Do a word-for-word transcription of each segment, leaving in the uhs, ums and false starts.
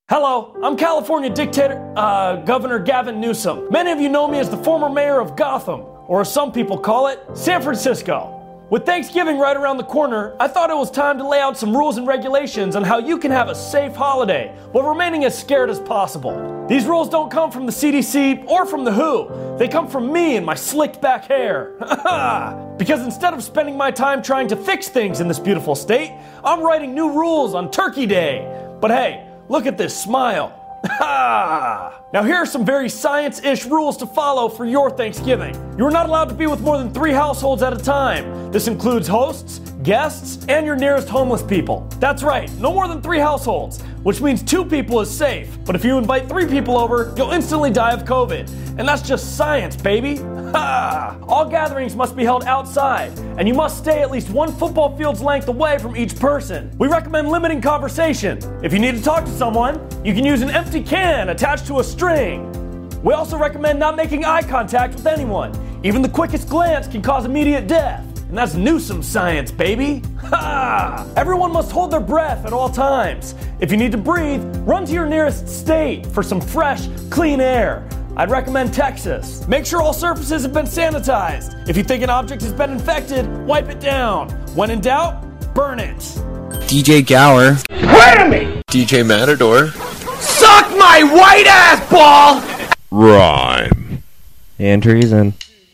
Hello, I'm California dictator, uh, Governor Gavin Newsom. Many of you know me as the former mayor of Gotham, or as some people call it, San Francisco. With Thanksgiving right around the corner, I thought it was time to lay out some rules and regulations on how you can have a safe holiday while remaining as scared as possible. These rules don't come from the C D C or from the W H O. They come from me and my slicked back hair. Because instead of spending my time trying to fix things in this beautiful state, I'm writing new rules on Turkey Day. But hey, look at this smile. Now here are some very science-ish rules to follow for your Thanksgiving. You are not allowed to be with more than three households at a time. This includes hosts, guests, and your nearest homeless people. That's right, no more than three households, which means two people is safe. But if you invite three people over, you'll instantly die of COVID. And that's just science, baby. Ha! All gatherings must be held outside, and you must stay at least one football field's length away from each person. We recommend limiting conversation. If you need to talk to someone, you can use an empty can attached to a string. We also recommend not making eye contact with anyone. Even the quickest glance can cause immediate death. And that's Newsom science, baby. Ha! Everyone must hold their breath at all times. If you need to breathe, run to your nearest state for some fresh, clean air. I'd recommend Texas. Make sure all surfaces have been sanitized. If you think an object has been infected, wipe it down. When in doubt, burn it. D J Gower. Whammy! D J Matador. Suck my white ass ball! Rhyme. And treason.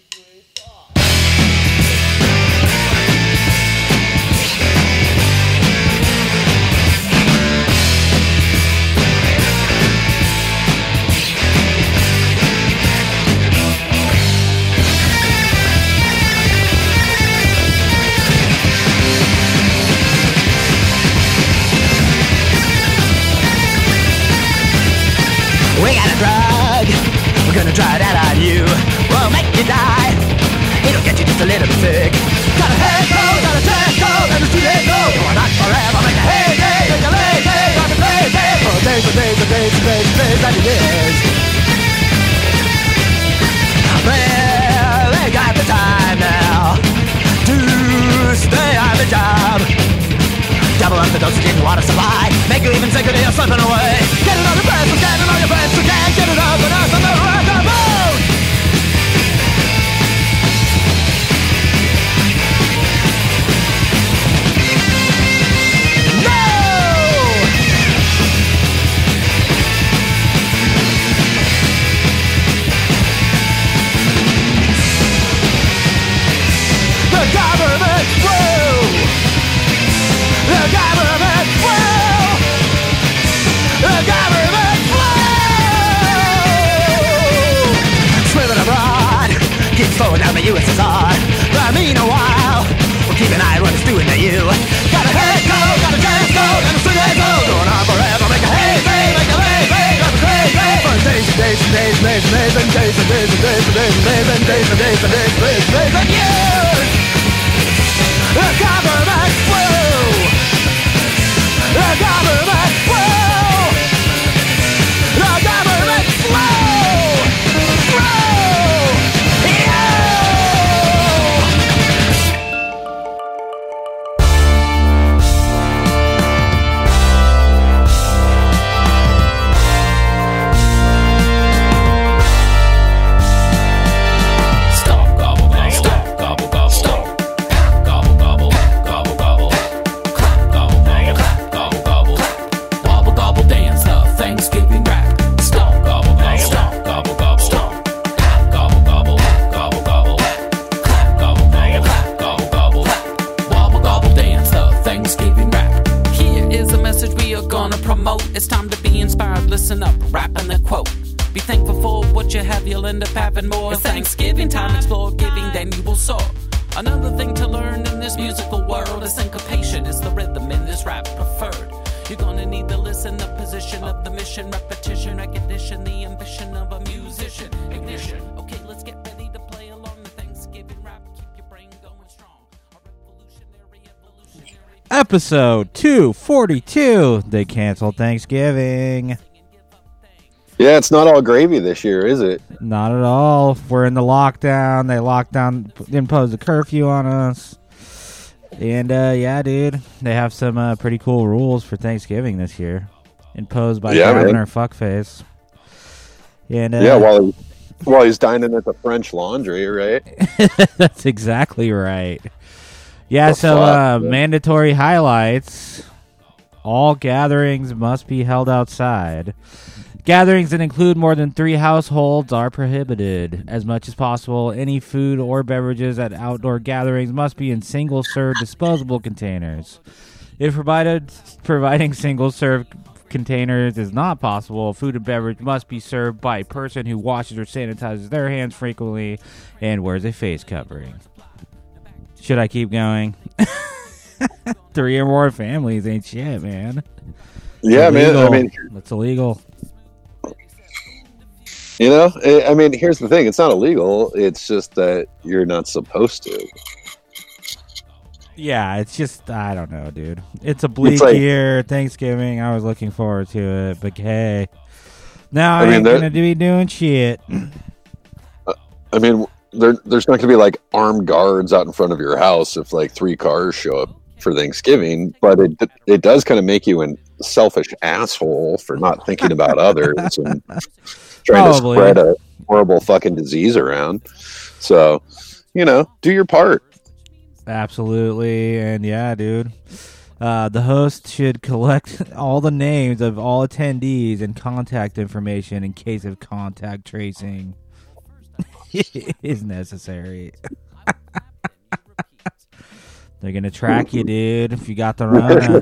We got a drug, we're gonna try it out on you. We'll make you die, it'll get you just a little bit sick. Got a head cold, got a chest cold, and it's too late go. You're not forever, make a heyday, make a lazy, make a crazy. For days and days and days and days and days and years. Well, they got the time now to stay on the job. Double up the dosage in water supply. Make you even sicker than you're slipping away. Get it on your friends, get it on your friends, you can't get it up and us on the rock of moon. No! The government through. The government will! The government will! Swimming abroad, keeps flowing down the U S S R. But meanwhile, we'll keep an eye on what it's doing to you. Got a head cold, got a chest cold, and a string head cold. Going on forever, make a hazy, make a lazy, got a crazy. For days and days and days and days and days and days and days and days and days and days and days and days and days and days and days and years. The government will! The government will! The government will! Will! Yeah! Stop, gobble, gobble, stop, gobble, gobble, stop. Gobble, gobble, gobble, gobble. Gobble, gobble, gobble, gobble. Wobble, gobble, dance, the Thanksgiving rap. Stop, gobble, gobble, stop, gobble, gobble, stop. Gobble, gobble, gobble, gobble. Gobble, gobble, gobble, gobble. Wobble, gobble, dance, the Thanksgiving rap. Here is a message we are gonna promote. It's time to be inspired, listen up, rapping the quote. Be thankful for what you have, you'll end up having more. It's Thanksgiving time, explore giving, then you will soar. Another thing to learn in this musical world is syncopation is the rhythm in this rap preferred. You're gonna need to listen, the position of the mission, repetition, recognition, the ambition of a musician. Ignition. Okay, let's get ready to play along the Thanksgiving rap. Keep your brain going strong. A revolutionary, evolutionary. Episode two forty-two. They canceled Thanksgiving. Yeah, it's not all gravy this year, is it? Not at all. We're in the lockdown. They locked down, imposed a curfew on us. And, uh, yeah, dude, they have some uh, pretty cool rules for Thanksgiving this year. imposed by Yeah, Governor man. Fuckface. And uh, Yeah, while he, while he's dining at the French Laundry, right? that's exactly right. Yeah, The so fuck, uh, man? mandatory highlights. All gatherings must be held outside. Gatherings that include more than three households are prohibited. As much as possible, any food or beverages at outdoor gatherings must be in single-serve disposable containers. If provided, providing single-serve containers is not possible, food and beverage must be served by a person who washes or sanitizes their hands frequently and wears a face covering. Should I keep going? Three or more families ain't shit, man. Yeah, man. I Illegal. mean, That's illegal. you know, I I mean, here's the thing: it's not illegal. It's just that you're not supposed to. Yeah, it's just, I don't know, dude. It's a bleak It's like- year. Thanksgiving, I was looking forward to it, but hey. Now I, I mean, ain't that- going to be doing shit. I mean, there, there's not going to be like armed guards out in front of your house if like three cars show up for Thanksgiving, but it it does kind of make you a selfish asshole for not thinking about others and trying Probably. to spread a horrible fucking disease around. So, you know, do your part. Absolutely, and yeah, dude. Uh, the host should collect all the names of all attendees and contact information in case of contact tracing is necessary. They're gonna track you, dude, if you got the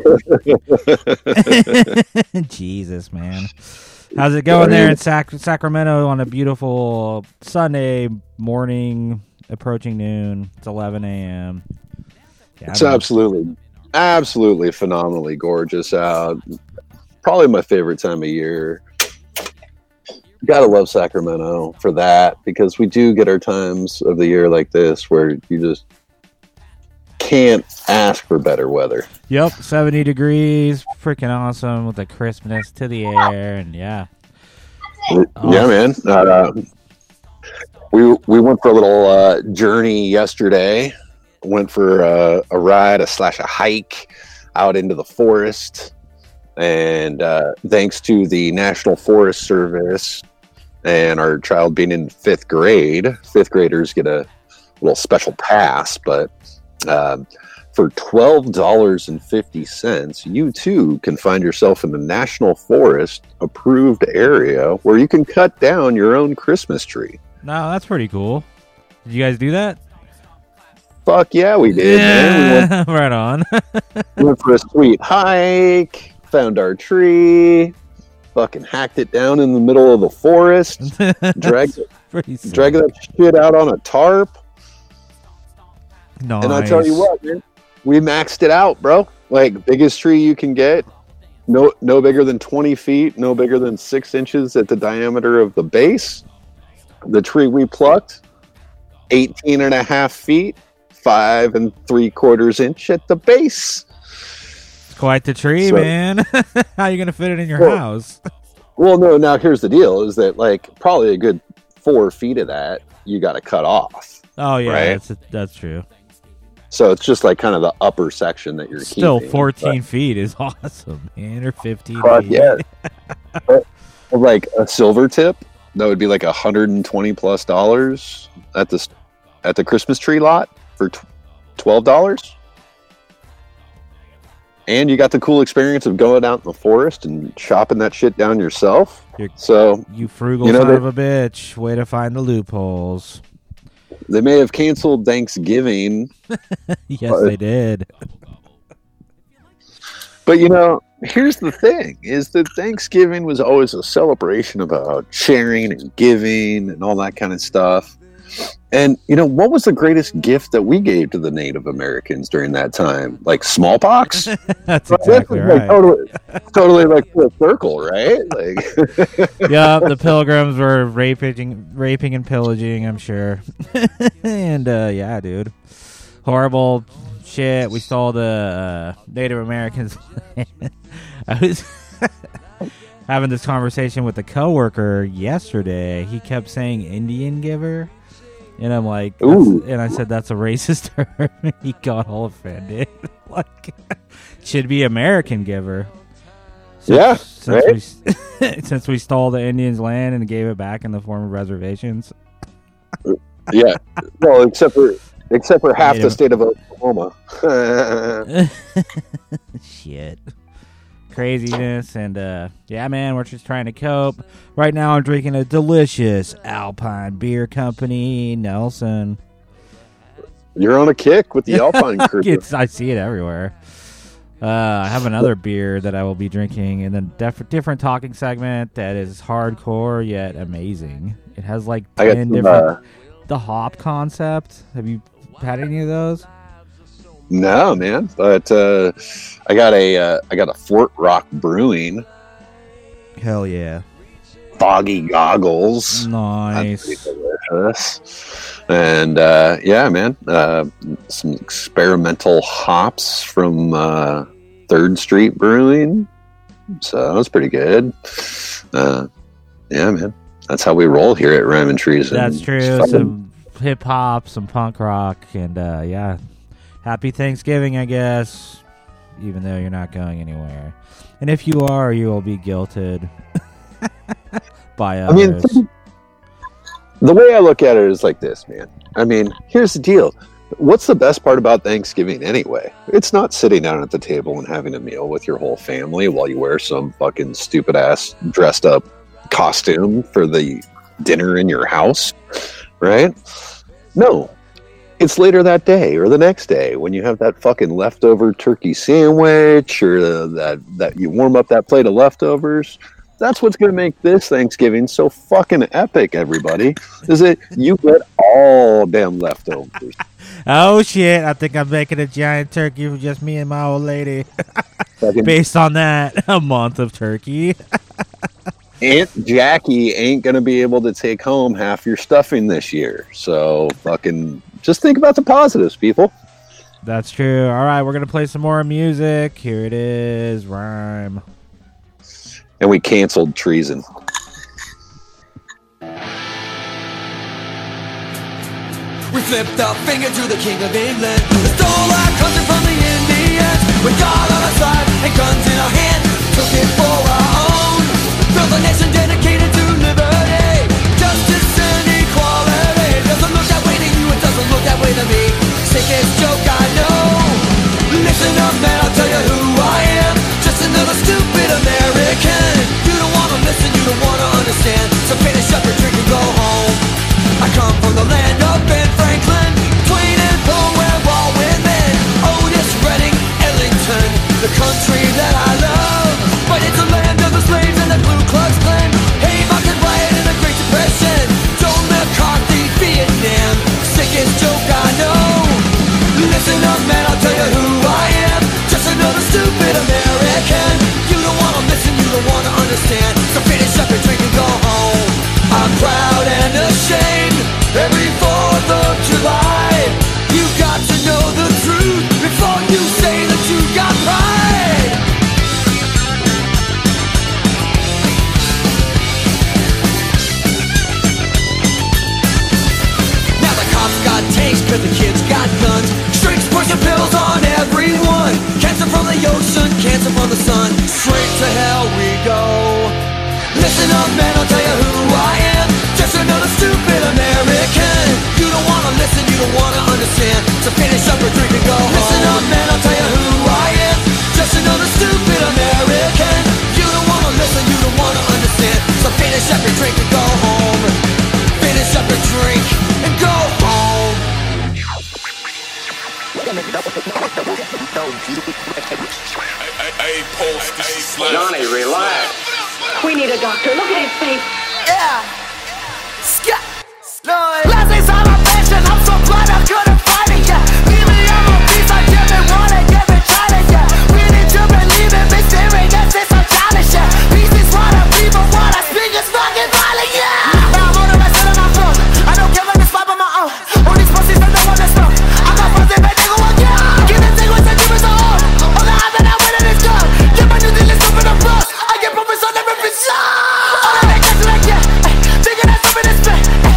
run. Jesus, man. How's it going there in Sac- Sacramento on a beautiful Sunday morning, approaching noon? It's eleven a.m. Yeah, It's I'm- absolutely, absolutely phenomenally gorgeous out. Probably my favorite time of year. Gotta love Sacramento for that, because we do get our times of the year like this where you just can't ask for better weather. Yep, seventy degrees, freaking awesome with the crispness to the air, and yeah. Oh. Yeah, man. Uh, we we went for a little uh, journey yesterday. Went for uh, a ride, a slash a hike out into the forest, and uh, thanks to the National Forest Service and our child being in fifth grade, fifth graders get a little special pass, but. Um, for twelve dollars and fifty cents, you too can find yourself in the National Forest approved area where you can cut down your own Christmas tree. No, that's pretty cool. Did you guys do that? Fuck yeah, we did, man. We went, right on. we went for a sweet hike, found our tree, fucking hacked it down in the middle of the forest, dragged, it- Pretty sick. dragged that shit out on a tarp. Nice. And I tell you what, man, we maxed it out, bro. Like, biggest tree you can get, no no bigger than twenty feet, no bigger than six inches at the diameter of the base. The tree we plucked, eighteen and a half feet, five and three quarters inch at the base. It's quite the tree, So- man. How you gonna fit it in your Well- house? Well, no, now here's the deal, is that, like, probably a good four feet of that you got to cut off. Oh yeah, right. that's that's true. So it's just like kind of the upper section that you're Still, keeping. fourteen feet is awesome, man, or fifteen. Fuck feet. yeah. But, like a silver tip, that would be like a hundred and twenty plus dollars at the at the Christmas tree lot for tw- twelve dollars. And you got the cool experience of going out in the forest and chopping that shit down yourself. You're- So You frugal You know, son they- of a bitch. Way to find the loopholes. they may have canceled Thanksgiving, Yes, Uh, they did. but you know, here's the thing: is that Thanksgiving was always a celebration about sharing and giving and all that kind of stuff. And you know, what was the greatest gift that we gave to the Native Americans during that time? Like smallpox. That's This exactly is like right. totally, totally like full circle, right? Like, Yeah, the pilgrims were raping, raping and pillaging. I'm sure. And uh, yeah, dude, horrible shit. We stole the uh, Native Americans. I was having this conversation with a coworker yesterday. He kept saying Indian giver. And I'm like, that's- Ooh. and I said, that's a racist term. He got all offended. Like, should be American giver. So, Yeah. So since Right? we since we stole the Indians' land and gave it back in the form of reservations. Yeah. Well, except for except for half the Native. state of Oklahoma. Shit. Craziness. And uh yeah, man, we're just trying to cope. Right now I'm drinking a delicious Alpine Beer Company Nelson. You're on a kick with the Alpine crew. It's, I see it everywhere. Uh, I have another beer that I will be drinking in a def- different talking segment that is hardcore yet amazing. It has like I got ten some, different. uh, The hop concept. Have you had any of those? No, man. But uh, I got a uh, I got a Fort Rock Brewing Hell yeah! Foggy Goggles. Nice. That's pretty delicious. And uh, yeah, man, uh, some experimental hops from uh, Third Street Brewing. So that was pretty good. Uh, yeah, man, that's how we roll here at Rhyme and Treason. That's true. It's fun. Some hip hop, some punk rock, and uh, yeah, happy Thanksgiving, I guess. Even though you're not going anywhere, and if you are, you will be guilted by I mean, others. the way I look at it is like this, man. I mean, here's the deal. What's the best part about Thanksgiving anyway? It's not sitting down at the table and having a meal with your whole family while you wear some fucking stupid ass dressed up costume for the dinner in your house, right? No. It's later that day or the next day when you have that fucking leftover turkey sandwich or uh, that, that you warm up that plate of leftovers. That's what's going to make this Thanksgiving so fucking epic, everybody, is that you get all damn leftovers. Oh shit! I think I'm making a giant turkey for just me and my old lady. Fucking Based on that, a month of turkey. Aunt Jackie ain't going to be able to take home half your stuffing this year. So fucking just think about the positives, people. That's true. All right, we're gonna play some more music. Here it is, Rhyme. And we canceled treason. We flipped our finger to the King of England. We stole our country from the Indians. With God on our side and guns in our hand, took it for our own. Built a nation dedicated to liberty, justice and equality. Doesn't look that way to you, it doesn't look that way to me. Sickest joke I know. Listen up, man, I'll tell you who I am. Just another stupid American. You don't wanna listen, you don't wanna understand. So finish up your drink and go home. I come from the land of Ben Franklin, Twain and Poe, where all women, Otis Redding, Ellington, the country that I love. But it's a land of the slaves and the Ku Klux Klan. Haymarket riot and the Great Depression, Joe McCarthy, Vietnam, sickest joke I know. Listen up, man, I'll tell you who I am. Just another stupid American. You don't wanna listen, you don't wanna understand. So finish up your drink and go home. I'm proud and ashamed. Every fourth of July, you got to know the truth before you say that you got pride. Now the cops got tanks, cause the kids got guns. Shrinks, pushing pills on everyone. Cancer from the ocean, cancer from the sun. Straight to hell we go. Listen up, man, I'll tell you who I am. Just another stupid American. You don't wanna listen, you don't wanna understand. So finish up your drink and go home. Listen up, man, I'll tell you who I am. Just another stupid American. You don't wanna listen, you don't wanna understand. So finish up your drink and go home. Finish up your drink and go home. Johnny, relax. We need a doctor. Look at his face. Yeah. Scat. Last night's on my passion. I'm so glad I couldn't fight it, yeah. Leave me on my piece. I give it one and give it China, yeah. We need to believe it. Bitch, there ain't nothing so childish, yeah. Peace is what I breathe, but what I speak is fucking violent, yeah. Now I'm on the rest of my phone. I don't care about this vibe on my own. All these pussies that don't want to smoke. I got fuzzy, but nigga, what you on? Give them thing with the demons on hold. All the odds that I win in this gun. Get my new deal, open the plus. I get profits on every shot. All the niggas like, yeah. Thinking that's up in this bed.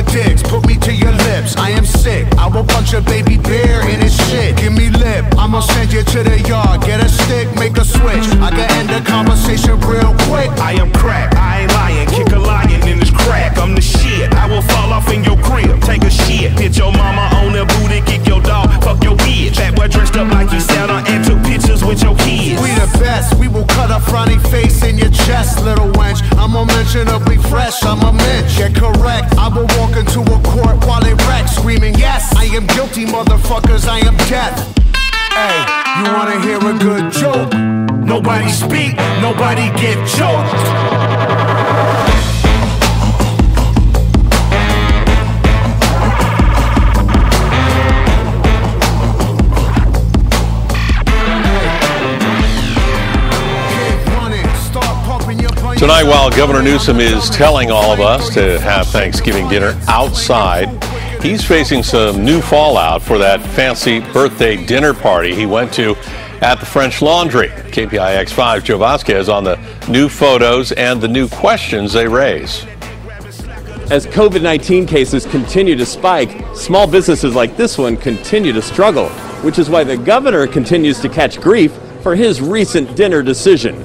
your dicks, put me to your lips. I am sick, I will punch a baby bear in his shit. Give me lip, I'ma send you to the yard. Get a stick, make a switch. I can end the conversation real quick. I am crack, I ain't lying. Kick a lion in his crack. I'm the shit. I will fall off in your crib, take a shit. Hit your mama on the booty, kick your dog, fuck your bitch. That boy dressed up like he sat on and took pictures with your kids. We the best, we will cut a frowny face in your chest, little wench. I'm unmentionably fresh, I'm a mensch. Get correct, I will walk into a court while it wrecks, screaming, yes, I am guilty, motherfuckers, I am death. Hey, you wanna hear a good joke? Nobody speak, nobody get choked. Tonight, while Governor Newsom is telling all of us to have Thanksgiving dinner outside, he's facing some new fallout for that fancy birthday dinner party he went to at the French Laundry. K P I X five's Joe Vasquez on the new photos and the new questions they raise. As COVID nineteen cases continue to spike, small businesses like this one continue to struggle, which is why the governor continues to catch grief for his recent dinner decision.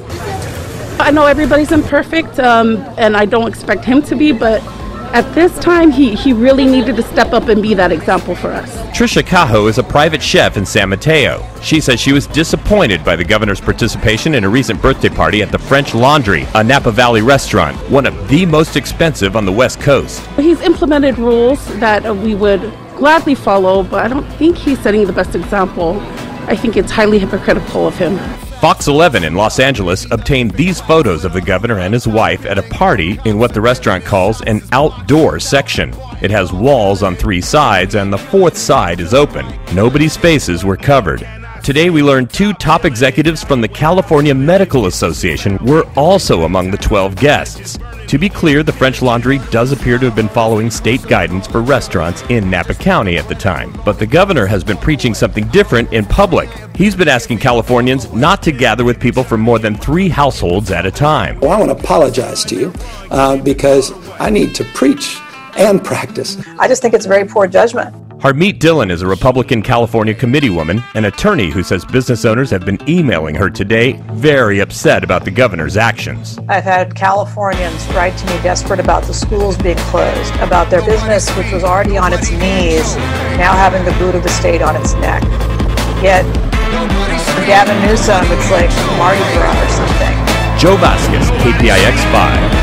I know everybody's imperfect, um, and I don't expect him to be, but at this time, he, he really needed to step up and be that example for us. Trisha Cajo is a private chef in San Mateo. She says she was disappointed by the governor's participation in a recent birthday party at the French Laundry, a Napa Valley restaurant, one of the most expensive on the West Coast. He's implemented rules that uh, we would gladly follow, but I don't think he's setting the best example. I think it's highly hypocritical of him. Fox eleven in Los Angeles obtained these photos of the governor and his wife at a party in what the restaurant calls an outdoor section. It has walls on three sides and the fourth side is open. Nobody's faces were covered. Today we learned two top executives from the California Medical Association were also among the twelve guests. To be clear, the French Laundry does appear to have been following state guidance for restaurants in Napa County at the time. But the governor has been preaching something different in public. He's been asking Californians not to gather with people from more than three households at a time. Well, I want to apologize to you uh, because I need to preach and practice. I just think it's very poor judgment. Harmeet Dillon is a Republican California committeewoman, an attorney who says business owners have been emailing her today very upset about the governor's actions. I've had Californians write to me desperate about the schools being closed, about their business, which was already on its knees, now having the boot of the state on its neck. Yet, for Gavin Newsom, it's like Mardi Gras or something. Joe Vasquez, K P I X five.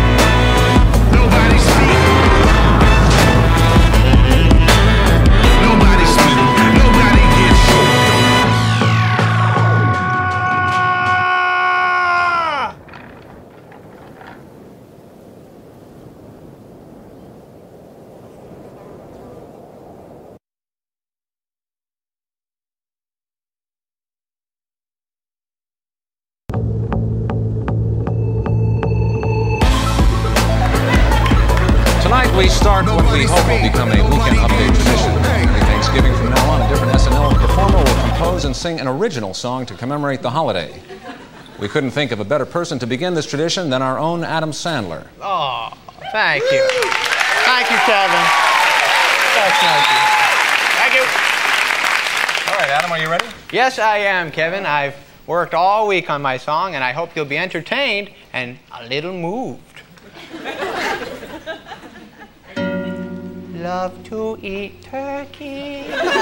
We start what we hope will become a weekend update tradition. Every Thanksgiving from now on, a different S N L performer will compose and sing an original song to commemorate the holiday. We couldn't think of a better person to begin this tradition than our own Adam Sandler. Oh, thank you. Thank you, Kevin. That's nice of you. Thank you. All right, Adam, are you ready? Yes, I am, Kevin. I've worked all week on my song, and I hope you'll be entertained and a little moved. Love to eat turkey.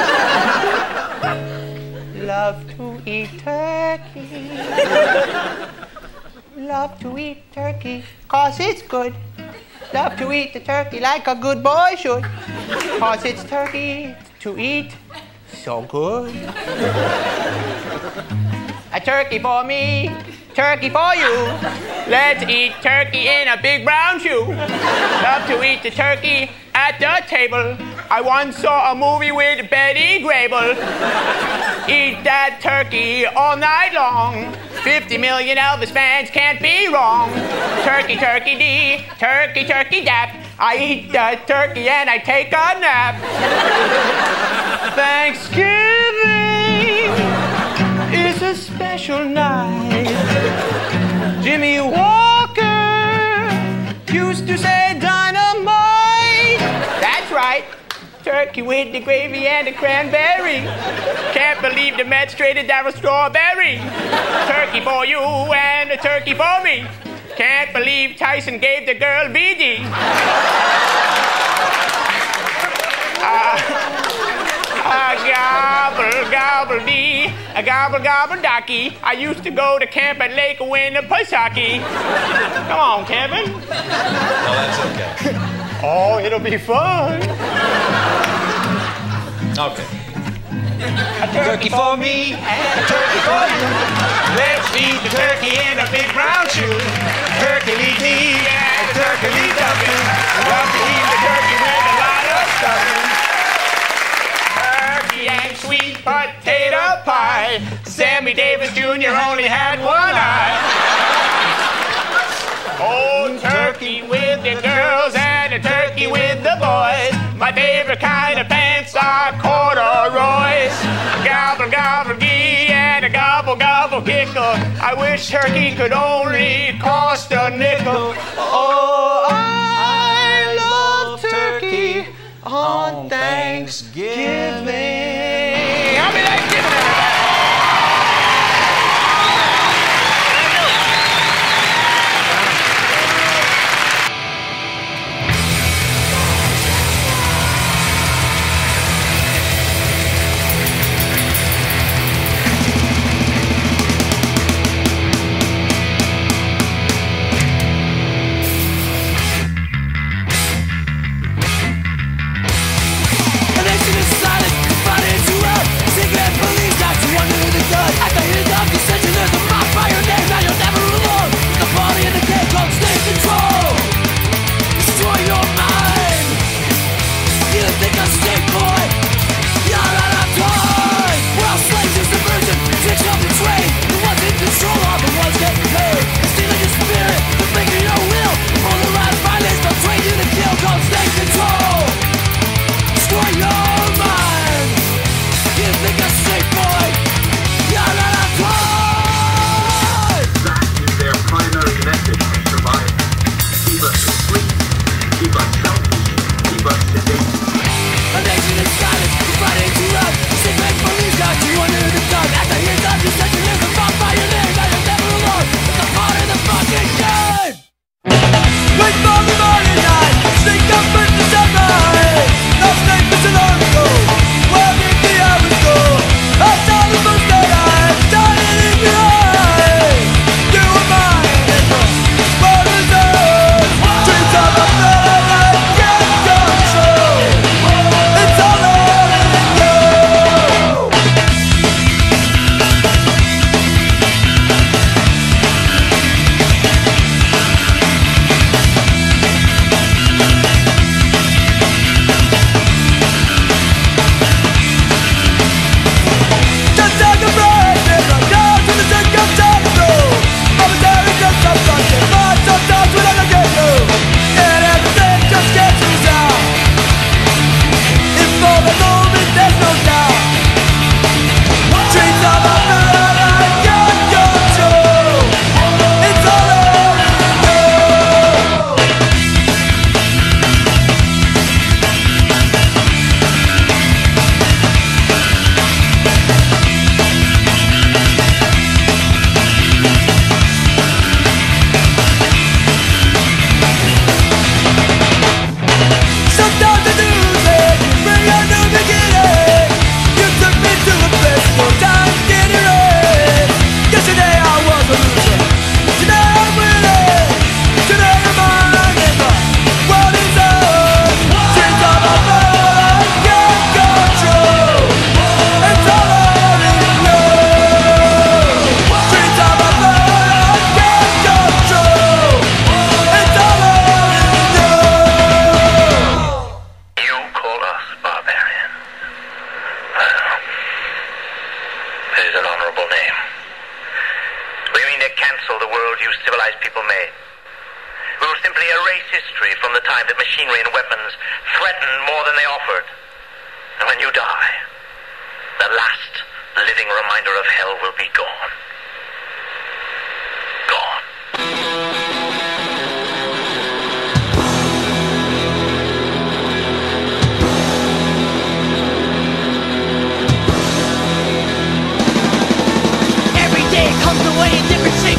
Love to eat turkey. Love to eat turkey, 'cause it's good. Love to eat the turkey like a good boy should, 'cause it's turkey to eat so good. A turkey for me, turkey for you. Let's eat turkey in a big brown shoe. Love to eat the turkey at the table. I once saw a movie with Betty Grable. Eat that turkey all night long. fifty million Elvis fans can't be wrong. Turkey, turkey dee, turkey, turkey dap. I eat the turkey and I take a nap. Thanksgiving is a special night. Jimmy Walker used to say dynamite. turkey with the gravy and the cranberry. Can't believe the Mets traded Darryl Strawberry. Turkey for you and a turkey for me. Can't believe Tyson gave the girl B D. Uh, uh, gobble, gobble dee, a gobble, gobble docky. I used to go to camp at Lake Winnipesaukee. Come on, Kevin. No, that's okay. Oh, it'll be fun. Okay. A turkey for me and a turkey for you. Let's feed the turkey in a big brown shoe. Turkey-lee-dee and a turkey-lee-dumping. Love to eat the turkey with a lot of stuffing. Turkey and sweet potato pie. Sammy Davis Junior only had one eye. Oh, turkey with the girls and a turkey with the boys. My favorite kind of pants are corduroys. Gobble, gobble, gee, and a gobble, gobble, gickle. I wish turkey could only cost a nickel. Oh, I love turkey on Thanksgiving. Happy Thanksgiving, everybody. Decided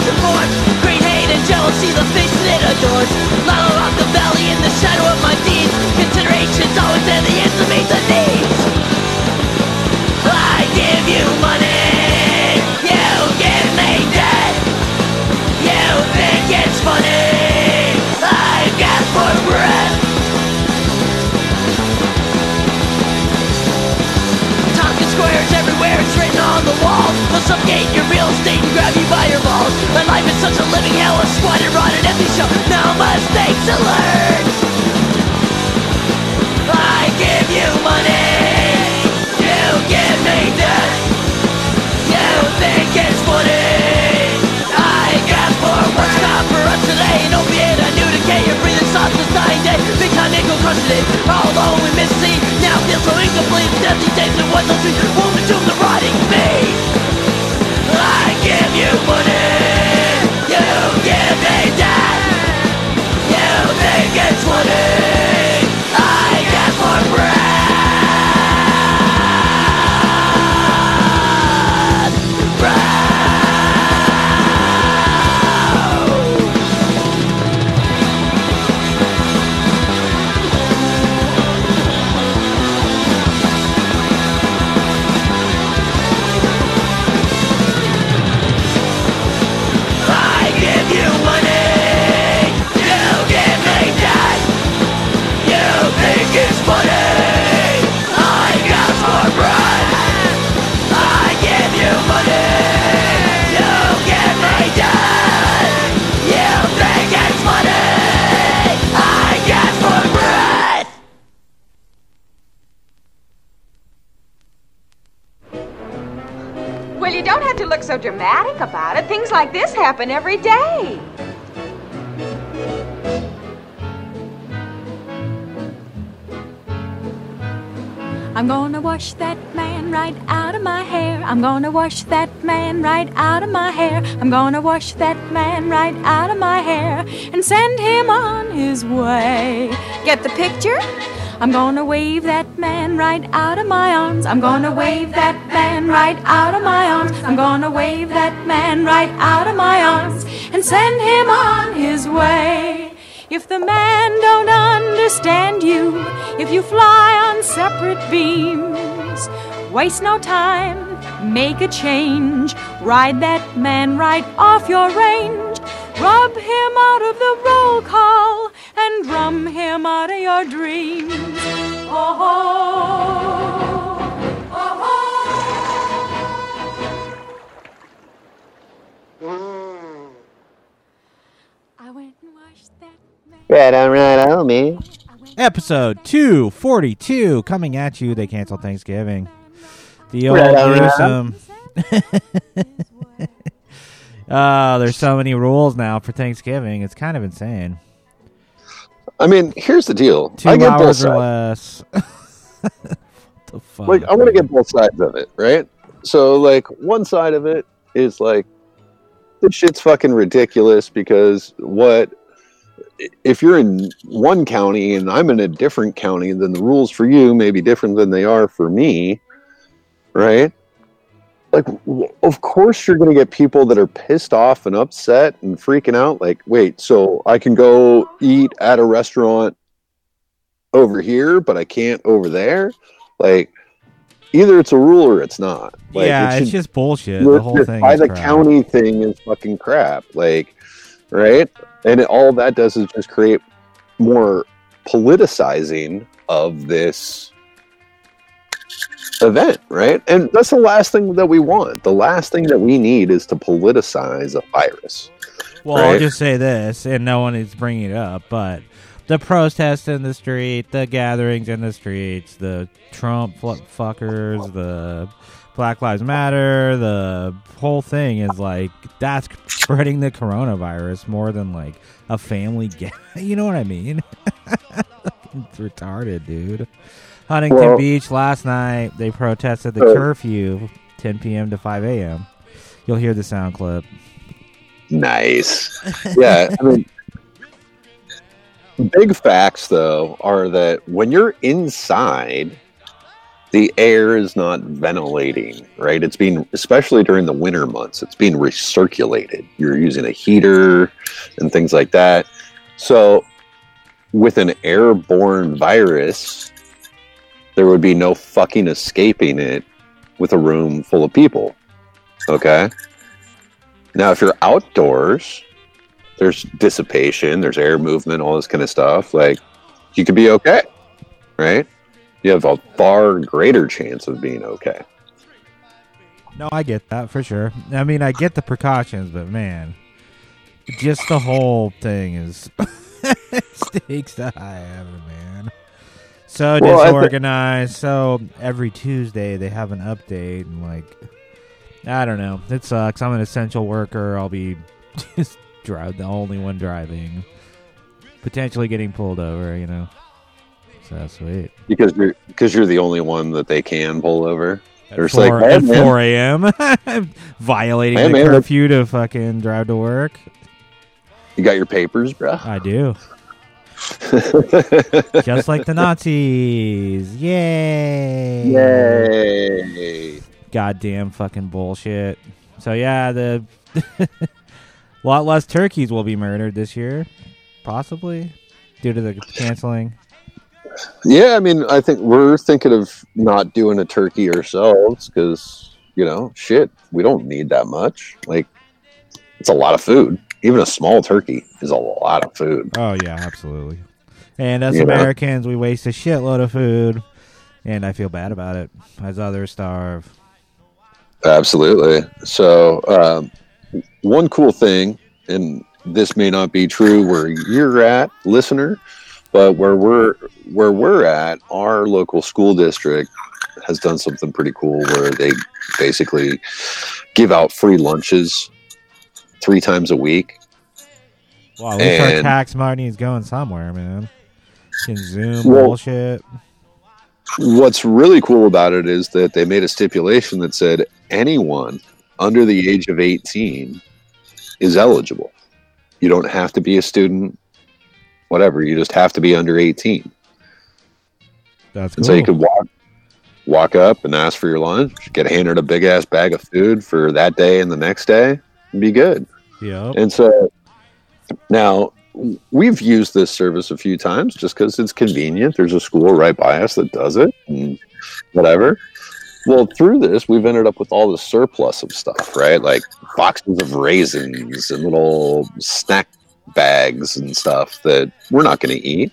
forms. Great hate and jealousy, the faces it adores. Lava rock the valley in the shadow of my deeds. Consideration's always there, the ends to meet the needs. I give you money, you give me debt. You think it's funny, I gasp for breath. Talking squares everywhere, it's written on the wall. They'll suffocate your real estate and grab you by your balls. My life is such a living hell, a squatted, rotted, empty show. No mistakes to learn. I give you money, you give me debt. You think it's funny, I gasp for what's not for us today. An opiate, a new decay, you're breathing soft as dying day. Big time nickel crushing it, although we miss see. Now feels so incomplete, deadly days and what's on street. Won't entomb the rotting me. I give you money, you give me debt. You think it's funny, I gasp for breath. Well, you don't have to look so dramatic about it. Things like this happen every day. I'm gonna wash that man right out of my hair. I'm gonna wash that man right out of my hair. I'm gonna wash that man right out of my hair and send him on his way. Get the picture? I'm gonna wave that man right out of my arms. I'm gonna wave that man right out of my arms. I'm gonna wave that man right out of my arms and send him on his way. If the man don't understand you, if you fly on separate beams, waste no time, make a change. Ride that man right off your range. Rub him out of the roll call and drum him out of your dreams. Oh, oh, oh. I went and washed that man. Right on, right on, me. Episode two forty-two coming at you. They canceled Thanksgiving. The old Right on, right gruesome. Uh, there's so many rules now for Thanksgiving. It's kind of insane. I mean, here's the deal. Two I get both hours or sides. less. The fuck, like, I want to get both sides of it, right? So, like, one side of it is like, this shit's fucking ridiculous because what if you're in one county and I'm in a different county, then the rules for you may be different than they are for me, right? Like, of course you're going to get people that are pissed off and upset and freaking out. Like, wait, so I can go eat at a restaurant over here, but I can't over there? Like, either it's a rule or it's not. Like, yeah, it should, it's just bullshit. The whole thing by is the crap. county thing is fucking crap. Like, right? And it, all that does is just create more politicizing of this event, right? And that's the last thing that we want. The last thing that we need is to politicize a virus. Well, right? I'll just say this, and no one is bringing it up, but the protests in the street, the gatherings in the streets, the Trump fl- fuckers, the Black Lives Matter, the whole thing is like, that's spreading the coronavirus more than like a family get. You know what I mean? It's retarded, dude. Huntington Well, Beach last night, they protested the uh, curfew, ten p.m. to five a.m. You'll hear the sound clip. Nice. Yeah, I mean, big facts, though, are that when you're inside, the air is not ventilating, right? It's being, especially during the winter months, it's being recirculated. You're using a heater and things like that. So with an airborne virus, there would be no fucking escaping it with a room full of people. Okay? Now, if you're outdoors, there's dissipation, there's air movement, all this kind of stuff. Like, you could be okay, right? You have a far greater chance of being okay. No, I get that for sure. I mean, I get the precautions, but man, just the whole thing is stakes the high ever, man. So Well, I thi- disorganized. So every Tuesday they have an update, and like, I don't know. It sucks. I'm an essential worker. I'll be just drive the only one driving, potentially getting pulled over. You know. So sweet. Because you're because you're the only one that they can pull over. There's four, like, hey, at man. four a.m. violating Hey, the man, curfew to fucking drive to work. You got your papers, bro? I do. Just like the Nazis. Yay. Yay. Goddamn fucking bullshit. So yeah, the a lot less turkeys will be murdered this year. Possibly. Due to the canceling. Yeah, I mean, I think we're thinking of not doing a turkey ourselves because, you know, shit, we don't need that much. Like, it's a lot of food. Even a small turkey is a lot of food. Oh, yeah, absolutely. And as You know? Americans, we waste a shitload of food, and I feel bad about it as others starve. Absolutely. So, um, one cool thing, and this may not be true where you're at, listener, but where we're where we're at, our local school district has done something pretty cool where they basically give out free lunches three times a week. Well, at least our And- tax money is going somewhere, man. Can Zoom Well- bullshit. What's really cool about it is that they made a stipulation that said anyone under the age of eighteen is eligible. You don't have to be a student, whatever. You just have to be under eighteen. That's And cool. so you could walk walk up and ask for your lunch, get handed a big ass bag of food for that day and the next day, and be good. Yep. And so now we've used this service a few times just because it's convenient. There's a school right by us that does it and whatever. Well, through this, we've ended up with all the surplus of stuff, right? Like boxes of raisins and little snack bags and stuff that we're not going to eat.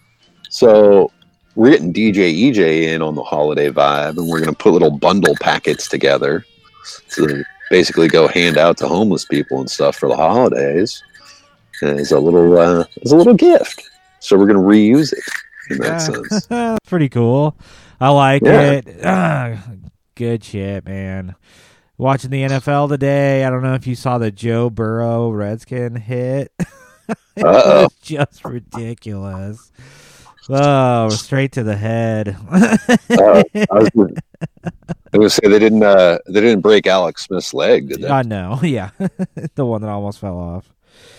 So we're getting D J E J in on the holiday vibe, and we're going to put little bundle packets together to basically go hand out to homeless people and stuff for the holidays as a little uh, as a little gift. So we're going to reuse it in that sense. That's pretty cool. I like Yeah. it. Ah, good shit, man. Watching the N F L today. I don't know if you saw the Joe Burrow Redskin hit. It Uh-oh. was just ridiculous. Oh, straight to the head. uh, I was going to say they didn't uh, they didn't break Alex Smith's leg, did they? I know, yeah. The one that almost fell off.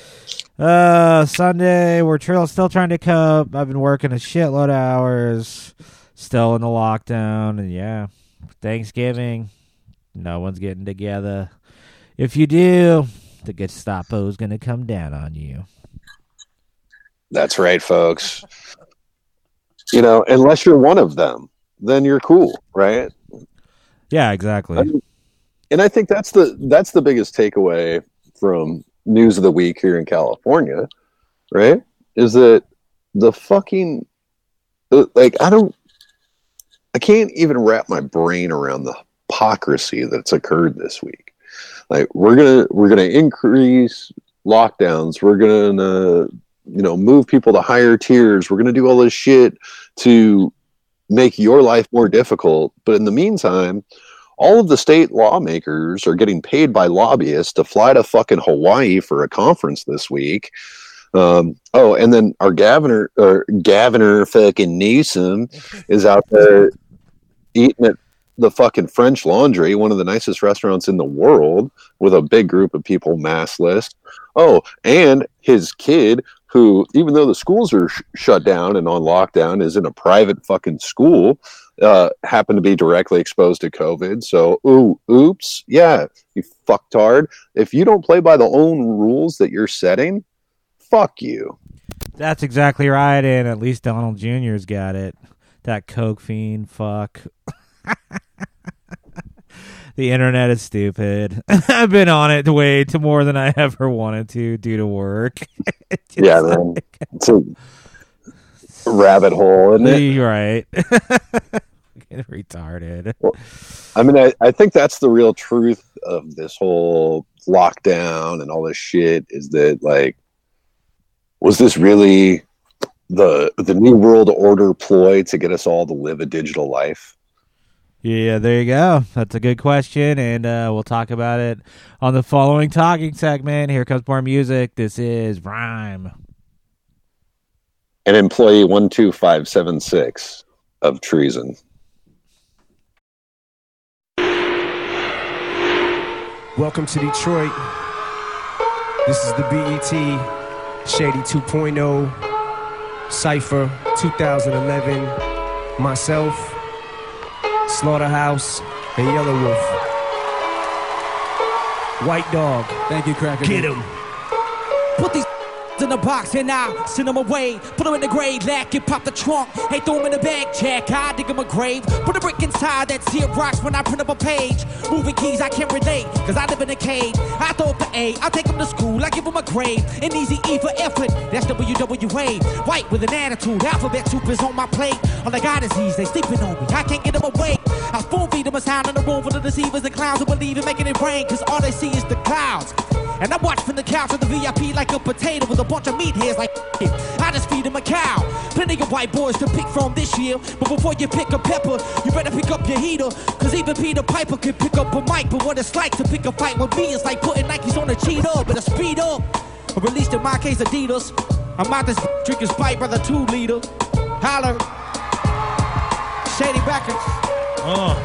Uh, Sunday, we're trail, still trying to cope. I've been working a shitload of hours, still in the lockdown, and yeah, Thanksgiving, no one's getting together. If you do, the Gestapo's going to come down on you. That's right, folks. You know, unless you're one of them, then you're cool, right? Yeah, exactly. I mean, and I think that's the that's the biggest takeaway from news of the week here in California, right? Is that the fucking like I don't I can't even wrap my brain around the hypocrisy that's occurred this week. Like we're gonna we're gonna increase lockdowns. We're gonna you know move people to higher tiers. We're gonna do all this shit to make your life more difficult. But in the meantime, all of the state lawmakers are getting paid by lobbyists to fly to fucking Hawaii for a conference this week. Um, oh, and then our governor, or Governor fucking Newsom, is out there eating at the fucking French Laundry, one of the nicest restaurants in the world, with a big group of people maskless. Oh, and his kid who, even though the schools are sh- shut down and on lockdown, is in a private fucking school, uh, happen to be directly exposed to COVID. So, ooh, oops, yeah, you fucktard. If you don't play by the own rules that you're setting, fuck you. That's exactly right, and at least Donald Junior's got it. That coke fiend, fuck. The internet is stupid. I've been on it way to more than I ever wanted to due to work. Yeah, man. Like... It's a rabbit hole, isn't it? You're right. Get retarded. Well, I mean, I, I think that's the real truth of this whole lockdown and all this shit is that, like, was this really the the New World Order ploy to get us all to live a digital life? Yeah, there you go. That's a good question, and uh, we'll talk about it on the following talking segment. Here comes more music. This is Rhyme. An employee one two five seven six of treason. Welcome to Detroit. This is the B E T Shady two point oh Cypher two thousand eleven. Myself, Slaughterhouse, and Yellow Wolf. White Dog. Thank you, Cracker. Get him. Put these in the box and I'll send them away. Put them in the grave, lack it, pop the trunk. Hey, throw them in the bag, check. I dig them a grave. Put a brick inside that tear rocks when I print up a page. Moving keys, I can't relate, cause I live in a cage. I throw up the A, I take them to school, I give them a grade. An easy E for effort, that's W W A. White with an attitude, alphabet soup is on my plate. All I got is these, they sleeping on me, I can't get them awake. I spoon feed them a sound in the room for the deceivers and clowns who believe in making it rain, cause all they see is the clouds. And I watch from the couch of the V I P like a potato with a bunch of meat heads like it. I just feed him a cow. Plenty of white boys to pick from this year. But before you pick a pepper, you better pick up your heater. Cause even Peter Piper can pick up a mic. But what it's like to pick a fight with me is like putting Nikes on a cheetah. Better speed up. Or at least in my case, Adidas. I'm out this drinking Sprite by the two liter. Holler. Shady Backers. Uh.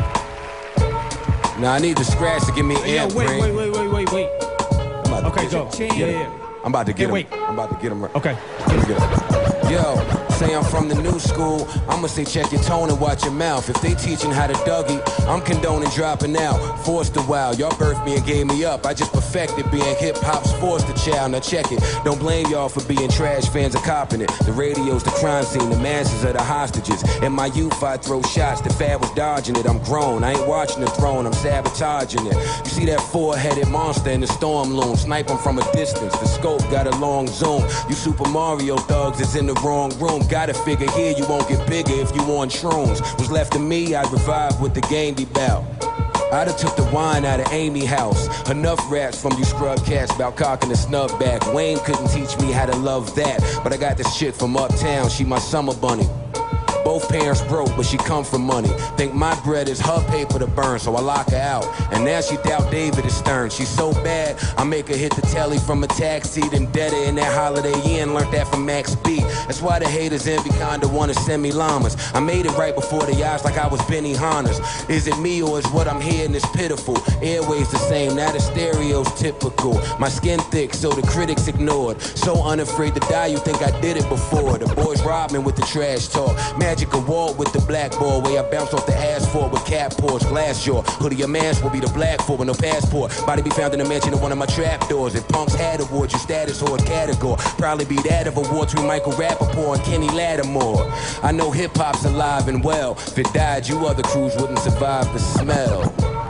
Now I need the scratch to give me Hey, air. yo, wait, wait, wait, wait, wait, wait. Okay, go. Yeah, Yeah, yeah. I'm about to get Hey, him. wait. I'm about to get him right. Okay. Let's get him. Yo, say I'm from the new school. I'ma say check your tone and watch your mouth. If they teaching how to Dougie, I'm condoning dropping out. Forced a while, y'all birthed me and gave me up. I just perfected being hip-hop's forced a child. Now check it. Don't blame y'all for being trash fans of copping it. The radio's the crime scene, the masses are the hostages. In my youth, I throw shots. The fad was dodging it. I'm grown. I ain't watching the throne. I'm sabotaging it. You see that four-headed monster in the storm loom. Snipe him from a distance. The scope got a long zoom. You Super Mario thugs is in the wrong room. Gotta figure here you won't get bigger if you on shrooms. Was left to me, I'd revive with the game be bout. I'd have took the wine out of Amy house. Enough raps from you scrub cats about cocking the snub back. Wayne couldn't teach me how to love that. But I got this chick from uptown, she my summer bunny. Both parents broke, but she come from money. Think my bread is her paper to burn, so I lock her out. And now she doubt David is stern. She's so bad, I make her hit the telly from a taxi, then dead her in that Holiday Inn. Learned that from Max B. That's why the haters envy kinda wanna send me llamas. I made it right before the eyes like I was Benny Hanna's. Is it me or is what I'm hearing is pitiful? Airways the same, now the stereo's typical. My skin thick, so the critics ignored. So unafraid to die, you think I did it before. The boys robbed me with the trash talk. Magic award with the black ball, where I bounce off the asphalt with cap pours, glass jaw. Hoodie your mask will be the black for with no passport. Body be found in the mansion of one of my trap doors. If punks had awards, you status or a category. Probably be that of awards between Michael Rappaport and Kenny Lattimore. I know hip hop's alive and well. If it died, you other crews wouldn't survive the smell.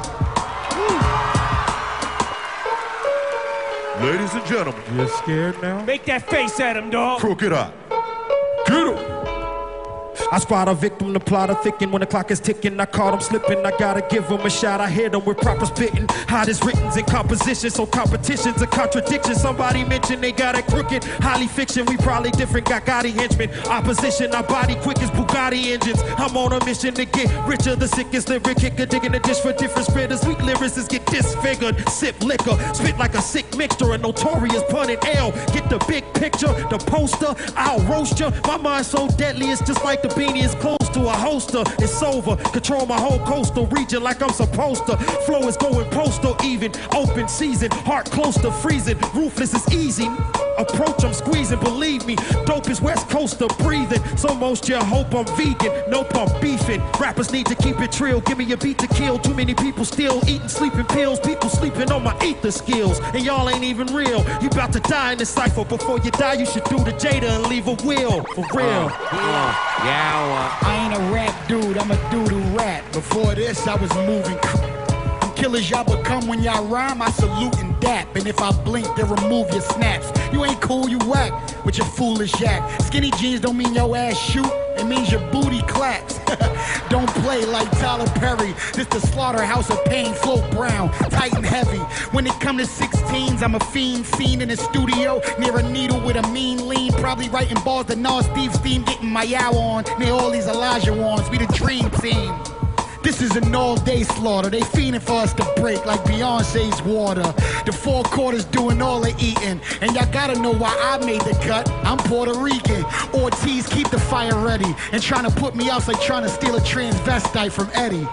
Ladies and gentlemen, you scared now? Make that face at him, dog. Crooked Eye. Get him. I spot a victim, the plotter thicken. When the clock is ticking, I caught him slipping. I gotta give him a shot. I hit him with proper spitting. Hottest writtens and compositions, so competition's a contradiction. Somebody mentioned they got it crooked. Highly fiction, we probably different. Got Gotti henchmen. Opposition, our body quick as Bugatti engines. I'm on a mission to get richer. The sickest lyric kicker, digging a dish for different spreaders. Weak lyricists get disfigured. Sip liquor, spit like a sick mixture. A notorious pun and L. Get the big picture, the poster. I'll roast ya. My mind's so deadly, it's just like the beanie is close to a holster, it's over. Control my whole coastal region like I'm supposed to. Flow is going postal even. Open season, heart close to freezing. Ruthless is easy. Approach, I'm squeezing, believe me. Dope is West Coaster breathing. So most you hope I'm vegan. Nope, I'm beefing. Rappers need to keep it real. Give me a beat to kill. Too many people still eating sleeping pills. People sleeping on my ether skills. And y'all ain't even real. You about to die in the cypher. Before you die, you should do the Jada and leave a will. For real. Uh, uh, yeah, uh, I ain't a rap dude. I'm a dude who rap. Before this, I was moving. Killers y'all become when y'all rhyme, I salute and dap. And if I blink, then remove your snaps. You ain't cool, you whack with your foolish yak. Skinny jeans don't mean your ass shoot, it means your booty claps. Don't play like Tyler Perry. This the slaughterhouse of pain, flow brown, tight and heavy. When it come to sixteens, I'm a fiend, fiend in the studio, near a needle with a mean lean. Probably writing balls that Nas Steve Steam, getting my yow on. Near all these Elijah ones, we the dream team. This is an all-day slaughter. They fiending for us to break like Beyonce's water. The four quarters doing all the eating. And y'all gotta know why I made the cut. I'm Puerto Rican. Ortiz, keep the fire ready. And trying to put me out like trying to steal a transvestite from Eddie.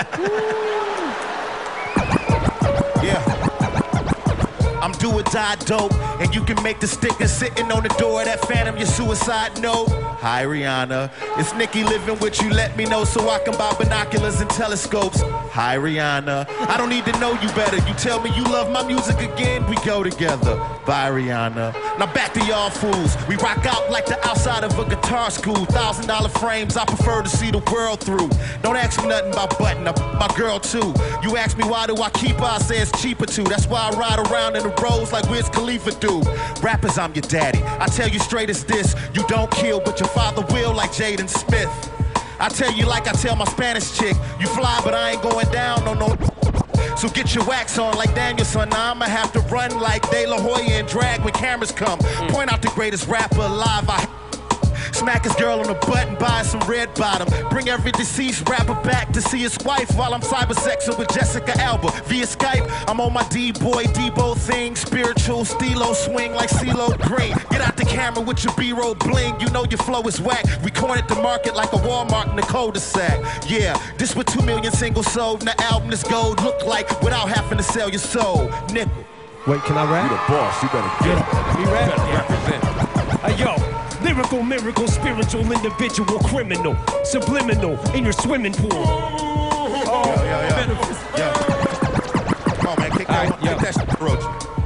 Yeah. I'm do or die dope, and you can make the sticker sitting on the door of that phantom your suicide note. Hi Rihanna, it's Nikki living with you, let me know so I can buy binoculars and telescopes. Hi Rihanna, I don't need to know you better, you tell me you love my music again, we go together. Bye Rihanna. Now back to y'all fools, we rock out like the outside of a guitar school. Thousand dollar frames, I prefer to see the world through. Don't ask me nothing about button up, my girl too. You ask me why do I keep her, I say it's cheaper too. That's why I ride around in the roads like Wiz Khalifa do. Rappers, I'm your daddy. I tell you straight as this, you don't kill, but your father will like Jaden Smith. I tell you like I tell my Spanish chick, you fly, but I ain't going down on no. So get your wax on like Danielson. Now I'ma have to run like De La Hoya and drag when cameras come. Point out the greatest rapper alive. I smack his girl on the butt and buy some red bottom. Bring every deceased rapper back to see his wife while I'm cybersexing with Jessica Alba via Skype. I'm on my D-boy, Debo thing. Spiritual stilo swing like CeeLo Green. Get out the camera with your B-roll bling. You know your flow is whack. We cornered the market like a Walmart in the cul-de-sac. Yeah, this what two million singles sold. And the album is gold look like without having to sell your soul. Nickel. Wait, can I rap? You the boss, you better get it. Me rap? Yeah. Hey, yo. Lyrical, miracle, spiritual, individual, criminal, subliminal in your swimming pool. Oh, yo, yo, yo. yo. Come on, man, kick that, right, kick that shit approach.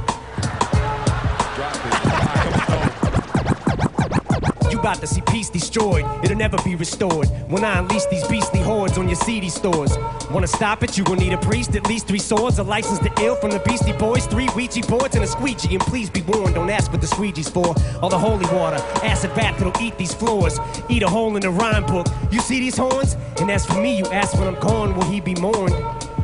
You about to see peace destroyed, it'll never be restored. When I unleash these beastly hordes on your C D stores. Wanna stop it? You gon' need a priest, at least three swords, a license to ill from the Beastie Boys, three Ouija boards and a squeegee. And please be warned, don't ask what the squeegee's for. All the holy water, acid bath that'll eat these floors. Eat a hole in the rhyme book. You see these horns? And as for me, you ask when I'm gone, will he be mourned?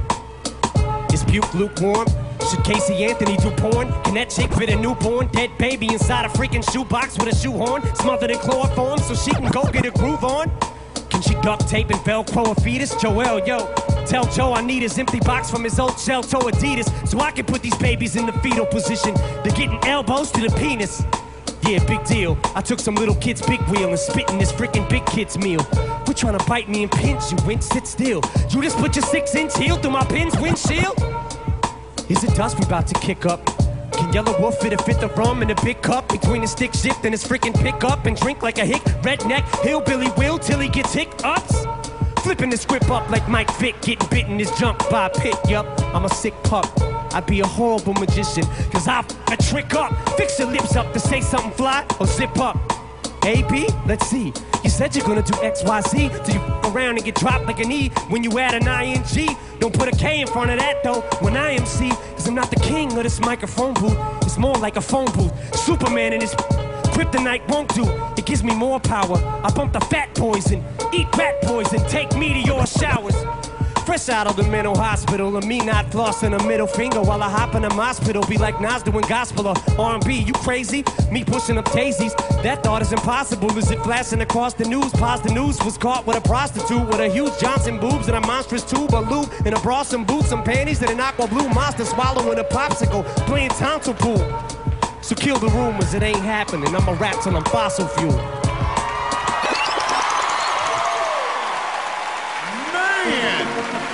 Is puke lukewarm? Should Casey Anthony do porn? Can that chick fit a newborn dead baby inside a freaking shoebox with a shoehorn? Smothered in chloroform so she can go get a groove on? Can she duct tape and Velcro a fetus? Joel, yo, tell Joe I need his empty box from his old shell toe Adidas so I can put these babies in the fetal position. They're getting elbows to the penis. Yeah, big deal. I took some little kid's big wheel and spit in this freaking big kid's meal. Quit trying to bite me and pinch you, Win, sit still. You just put your six inch heel through my pin's windshield? Is it dust we about to kick up? Can Yellow Wolf fit a fifth of rum in a big cup between his stick shift and his freaking pickup and drink like a hick redneck hillbilly will till he gets hiccups? Flipping the script up like Mike Vick, getting bitten his jump by a pit. Yup, I'm a sick pup. I'd be a horrible magician, cause I f a trick up. Fix your lips up to say something fly or zip up. A, B, let's see. You said you're gonna do X, Y, Z till you f around and get dropped like an E when you add an I N G. Don't put a K in front of that though when I M C, cause I'm not the king of this microphone booth. It's more like a phone booth. Superman and his kryptonite won't do. It gives me more power. I bump the fat poison, eat rat poison, take meteor showers. Fresh out of the mental hospital, and me not flossing a middle finger while I hop in a hospital. Be like Nas doing gospel or R and B, you crazy? Me pushing up daisies, that thought is impossible. Is it flashing across the news? Pause the news was caught with a prostitute with a huge Johnson boobs and a monstrous tube of lube and a bra, some boots, some panties, and an aqua blue monster swallowing a popsicle, playing tonsil pool. So kill the rumors, it ain't happening. I'ma rap till I'm fossil fuel.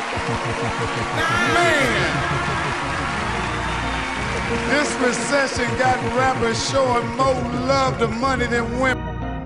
Man, this recession got rappers showing more love to money than women.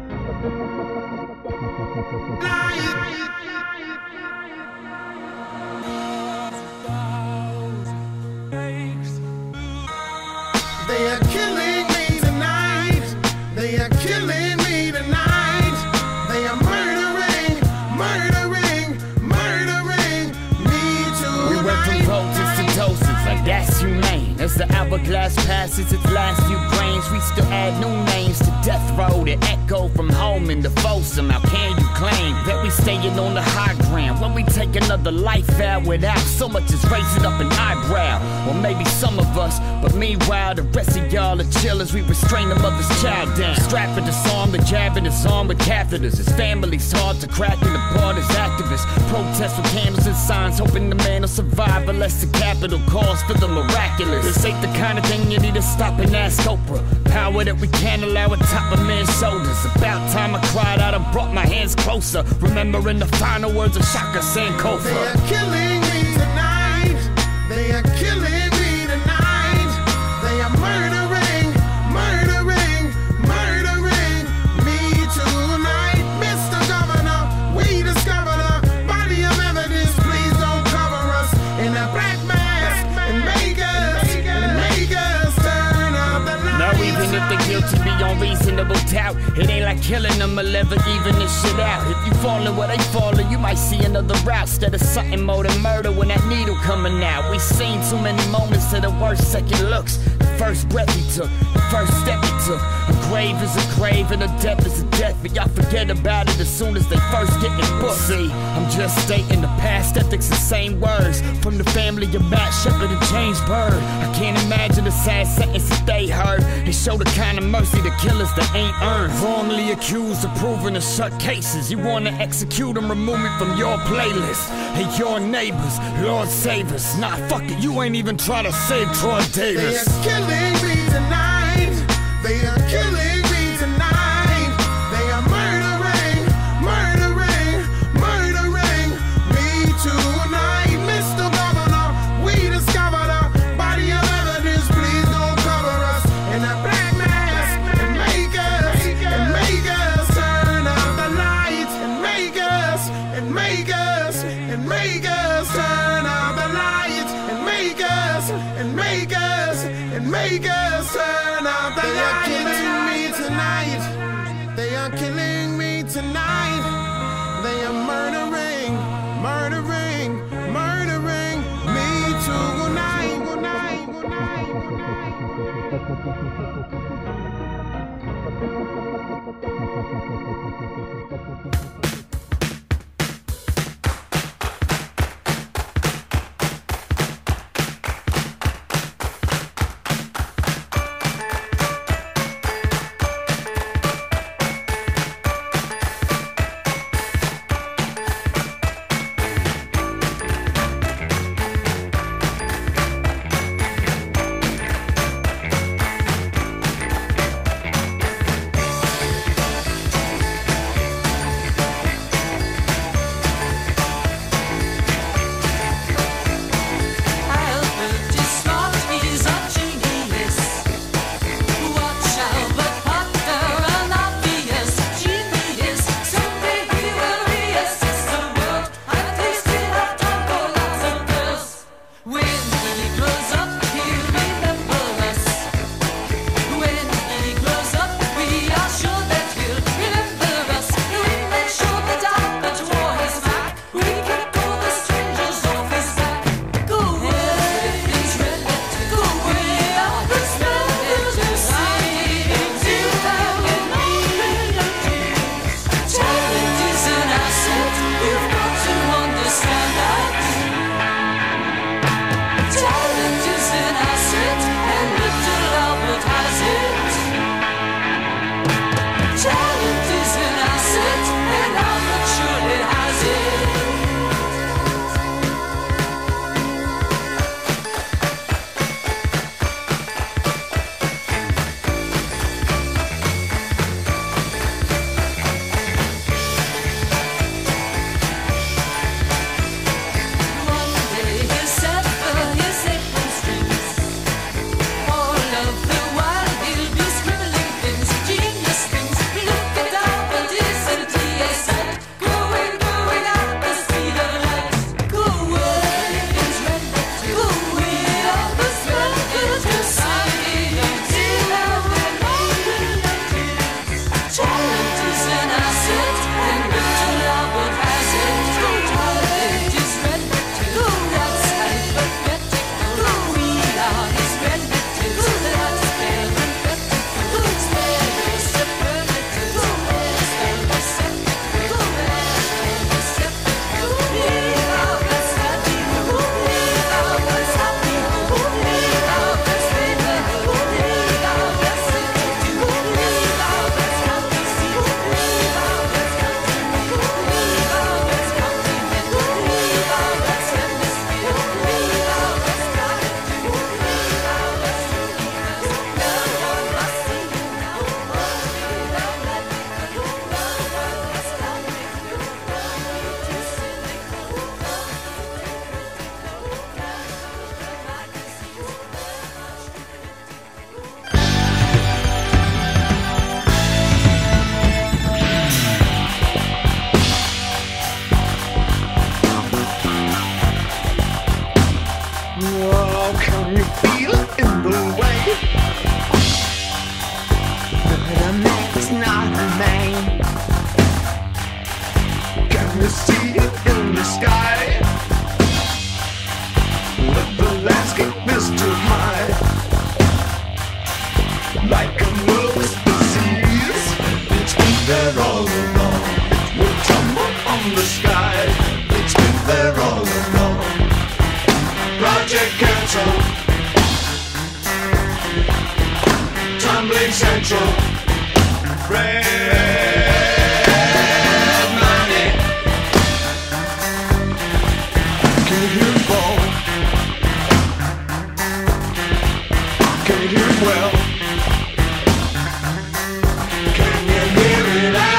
They are killing me tonight. They are killing me tonight. They are murdering, murdering, murdering me tonight. We went from protests to doses, like that's humane. As the hourglass passes its last few grains, we still add new names to death row that echo from home in the Folsom. How can you claim that we staying on the high ground when we take another life out without so much as raising up an eyebrow? Well, maybe some of us, but meanwhile the rest of y'all are chill as we restrain the mother's child down. Strapping the arm, the jabbing his arm with catheters. His family's hard to crack and apart as activists. Protest with candles and signs, hoping the man will survive unless the capital calls for the miraculous. This ain't the kind of thing you need to stop and ask Oprah. Power that we can't allow atop a man's shoulders. About time I cried out and brought my hands closer, remembering the final words of Shaka Sankofa. They are killing me tonight. They are killing me tonight. They are murdering, murdering, murdering me tonight. Mister Governor, we discovered a body of evidence. Please don't cover us in a black mask and make us, and make us turn out the light. Now even if the guilty be on reasonable doubt, it ain't like killing them will ever even this shit out. If you fallin' where they fallin', you might see another route instead of something more than murder when that needle coming out. We seen too many moments to the worst second looks. The first breath he took, the first step he took. A grave is a grave and a death is a death, but y'all forget about it as soon as they first get in book. See, I'm just stating the past ethics, the same words from the family of Matt Shepard and James Byrd. I can't imagine the sad sentence that they heard. They show the kind of mercy the killers that ain't earned. Wrongly accused of proving to shut cases. You wanna execute them, remove me from your playlist. Hey, your neighbors, Lord save us. Nah, fuck it, you ain't even try to save Troy Davis. They are killing me tonight. They are killing me tonight. They are murdering, murdering, murdering me tonight. Mister Governor, we discovered a body of evidence. Please don't cover us in a black mask and make us, and make us turn out the lights and make us, and make us, and make us turn out the lights and make us, and make us, and make us turn out the lights. They are killing me tonight. They are killing me tonight. They are murdering, murdering, murdering me tonight. Good night, good night. It's been there all along. Project Cancel. Tumbling Central. Red money. Can you hear it fall? Can you hear it well? Can you hear it at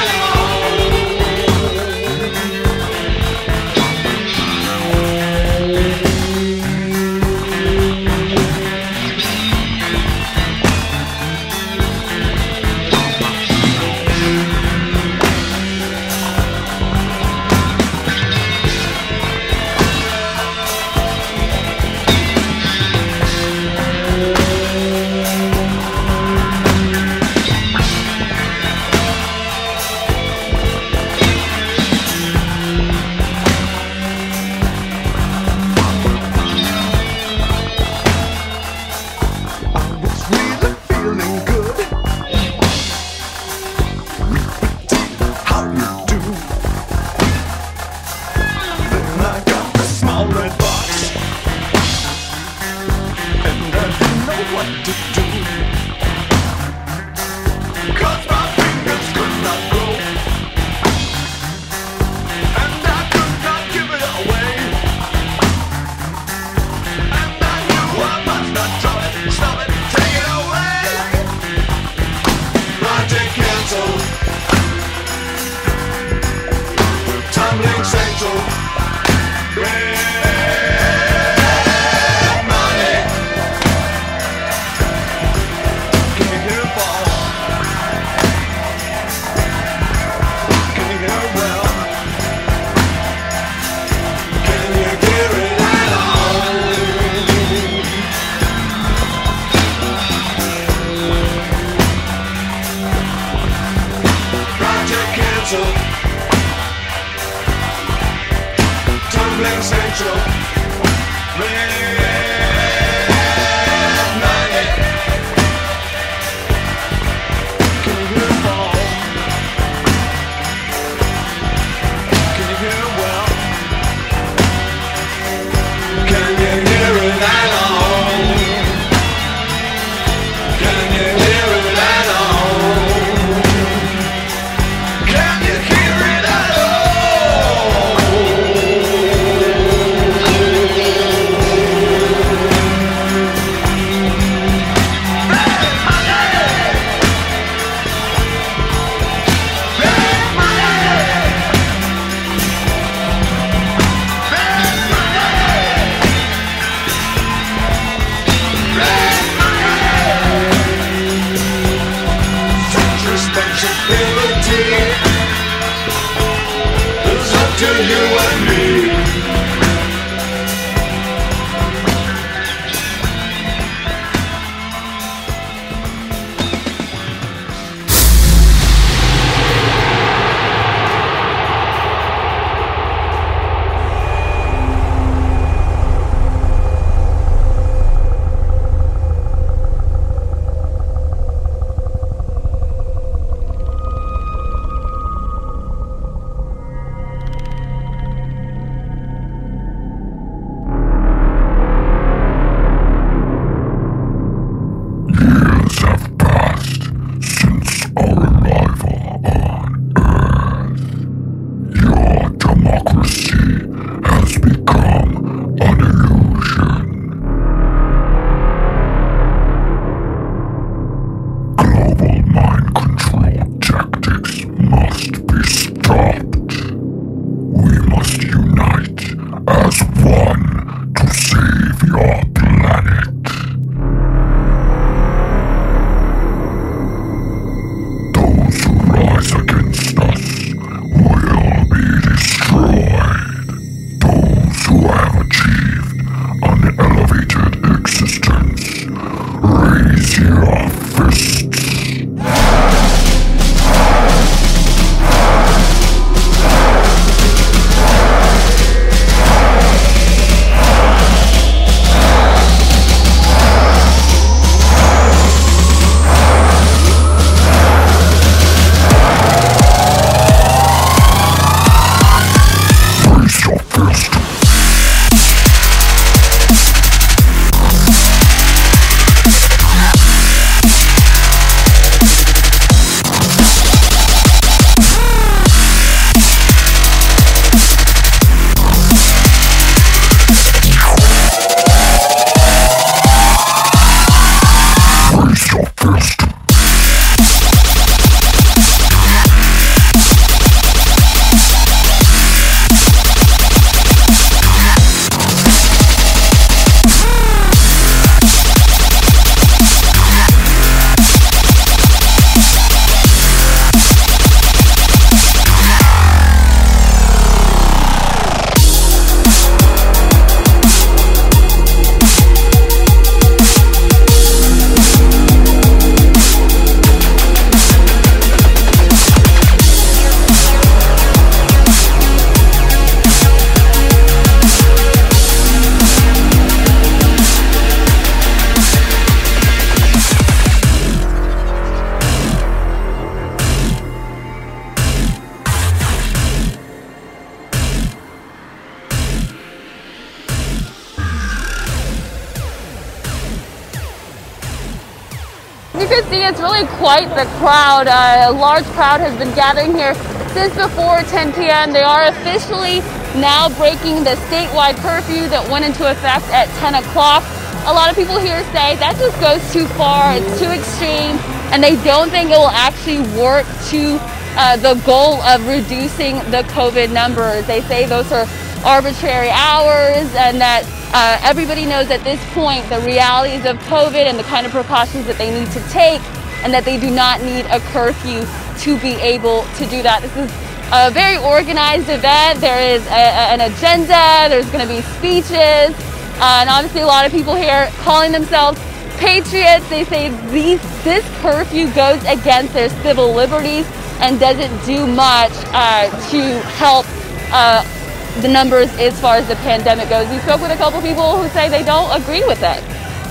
see, it's really quite the crowd. Uh, a large crowd has been gathering here since before ten p.m. They are officially now breaking the statewide curfew that went into effect at ten o'clock. A lot of people here say that just goes too far, it's too extreme, and they don't think it will actually work to uh, the goal of reducing the COVID numbers. They say those are arbitrary hours, and that uh, everybody knows at this point the realities of COVID and the kind of precautions that they need to take, and that they do not need a curfew to be able to do that. This is a very organized event. There is a, an agenda, there's going to be speeches, uh, and obviously a lot of people here calling themselves patriots. They say these, this curfew goes against their civil liberties and doesn't do much uh, to help uh, the numbers as far as the pandemic goes. We spoke with a couple people who say they don't agree with it.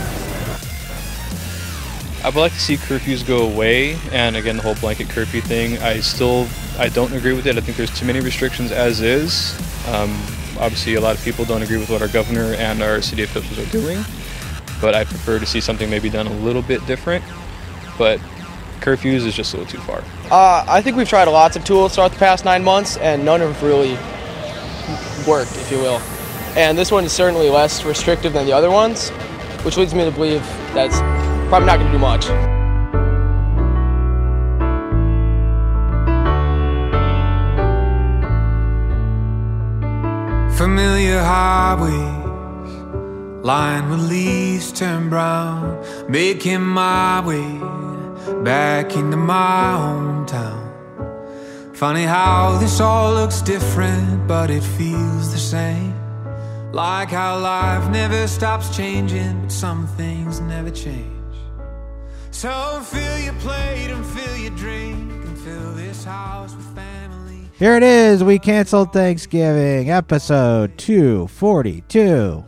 I would like to see curfews go away, and again, the whole blanket curfew thing, I still, I don't agree with it. I think there's too many restrictions as is. Um, obviously, a lot of people don't agree with what our governor and our city officials are doing, but I prefer to see something maybe done a little bit different, but curfews is just a little too far. Uh, I think we've tried lots of tools throughout the past nine months, and none have really worked, if you will. And this one is certainly less restrictive than the other ones, which leads me to believe that's probably not going to do much. Familiar highways, lined with leaves turn brown, making my way back into my hometown. Funny how this all looks different, but it feels the same. Like how life never stops changing, but some things never change. So fill your plate and fill your drink and fill this house with family. Here it is. We canceled Thanksgiving, episode two forty-two.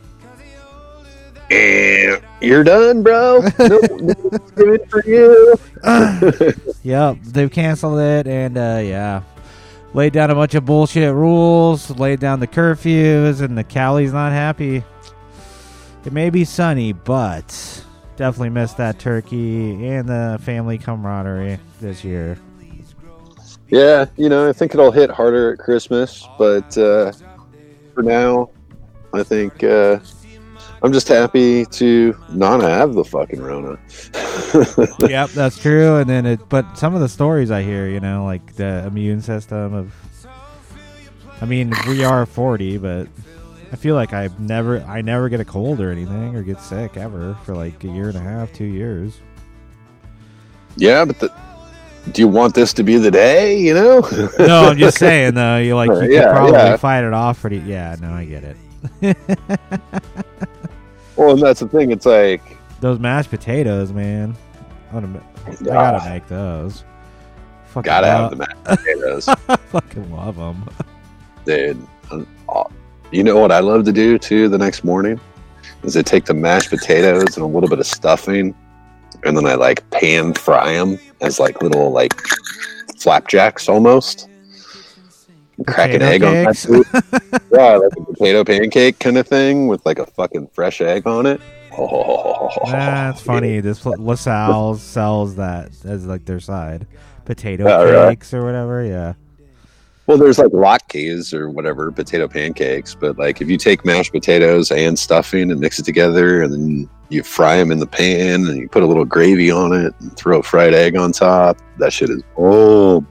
Yeah, you're done, bro. No, no good for you. Yep, they've canceled it, and uh, yeah, laid down a bunch of bullshit rules, laid down the curfews, and the Cali's not happy. It may be sunny, but definitely missed that turkey and the family camaraderie this year. Yeah, you know, I think it'll hit harder at Christmas, but uh, for now, I think uh, I'm just happy to not have the fucking Rona. Yep, that's true. And then it, but some of the stories I hear, you know, like the immune system of, I mean, we are forty, but I feel like I've never, I never get a cold or anything or get sick ever for like a year and a half, two years. Yeah, but the, do you want this to be the day, you know? No, I'm just saying, though, you like, you yeah, could probably yeah. fight it off pretty, yeah, no, I get it. Well, and that's the thing, it's like... Those mashed potatoes, man. I, wanna, I Ah. gotta make those. Fucking Gotta love, have the mashed potatoes. I fucking love them. Dude, uh, you know what I love to do, too, the next morning? Is I take the mashed potatoes and a little bit of stuffing, and then I, like, pan fry them as, like, little, like, flapjacks, almost. Crack an egg cakes? on that. Yeah, like a potato pancake kind of thing with, like, a fucking fresh egg on it. Oh, That's funny. This LaSalle sells that as, like, their side. Potato Yeah, cakes right. or whatever, yeah. Well, there's like latkes or whatever, potato pancakes. But like if you take mashed potatoes and stuffing and mix it together and then you fry them in the pan and you put a little gravy on it and throw a fried egg on top, that shit is oh.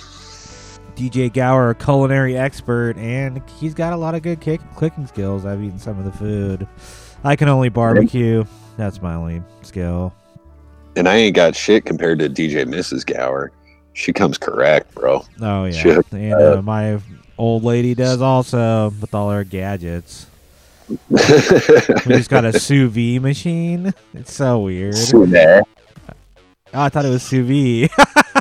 D J Gower, a culinary expert, and he's got a lot of good kick- cooking skills. I've eaten some of the food. I can only barbecue. That's my only skill. And I ain't got shit compared to D J Missus Gower. She comes correct, bro. Oh, yeah. She, and uh, my old lady does also with all her gadgets. We just got a sous vide machine. It's so weird. Sous vide? Oh, I thought it was sous vide.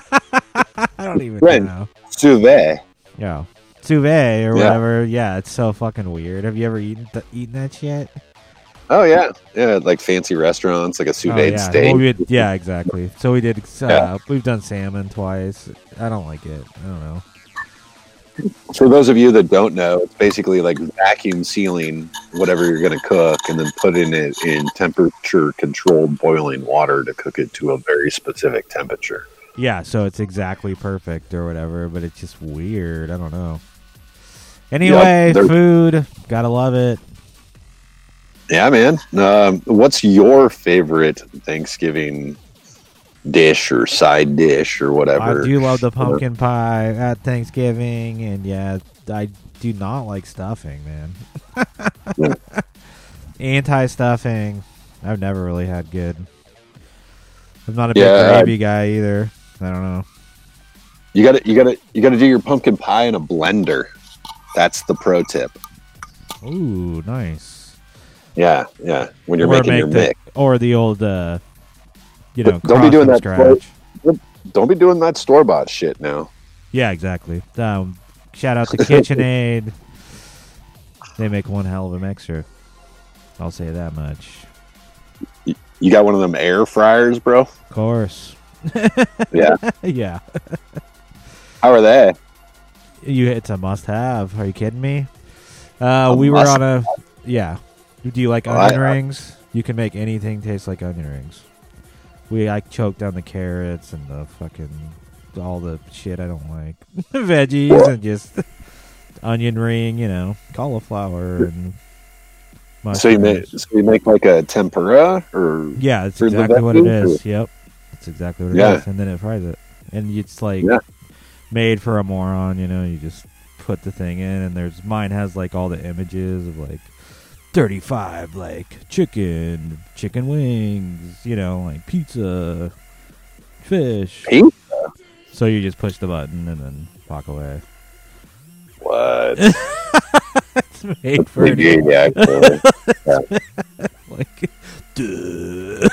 I don't even Right. know. Sous vide. Yeah. Sous vide or Yeah. whatever. Yeah, it's so fucking weird. Have you ever eaten th- eaten that shit? Oh yeah, yeah, like fancy restaurants, like a sous Oh, vide yeah. steak. Well, we had- yeah, exactly. So we did. Uh, Yeah. We've done salmon twice. I don't like it. I don't know. For those of you that don't know, it's basically like vacuum sealing whatever you're going to cook and then putting it in temperature controlled boiling water to cook it to a very specific temperature. Yeah, so it's exactly perfect or whatever, but it's just weird. I don't know. Anyway, yep, food. Gotta love it. Yeah, man. Um, what's your favorite Thanksgiving dish or side dish or whatever? I do love the pumpkin pie at Thanksgiving, and yeah, I do not like stuffing, man. Yeah. Anti-stuffing. I've never really had good. I'm not a big yeah, gravy I, guy either. I don't know. You got to you got to you got to do your pumpkin pie in a blender. That's the pro tip. Ooh, nice. Yeah, yeah. When you're or making make your the, mix, or the old, uh, you know, don't be doing that. Scratch. Don't be doing that store bought shit now. Yeah, exactly. Um, shout out to KitchenAid. They make one hell of a mixer. I'll say that much. You got one of them air fryers, bro? Of course. Yeah. Yeah. How are they? You, it's a must-have. Are you kidding me? Uh, we were on a yeah. Do you like Oh, onion I- I- rings? You can make anything taste like onion rings. We I choked down the carrots and the fucking all the shit I don't like, veggies and just onion ring. You know, cauliflower and. So you make so you make like a tempura or Yeah, it's for the exactly what it veggies, is. Yep, it's exactly what it Yeah. is, and then it fries it, and it's like Yeah. made for a moron. You know, you just put the thing in, and there's mine has like all the images of like thirty-five, like chicken, chicken wings. You know, like pizza, fish. Pizza. So you just push the button and then walk away. What? It's made That's for pretty it. good, actually. Yeah. Like, duh.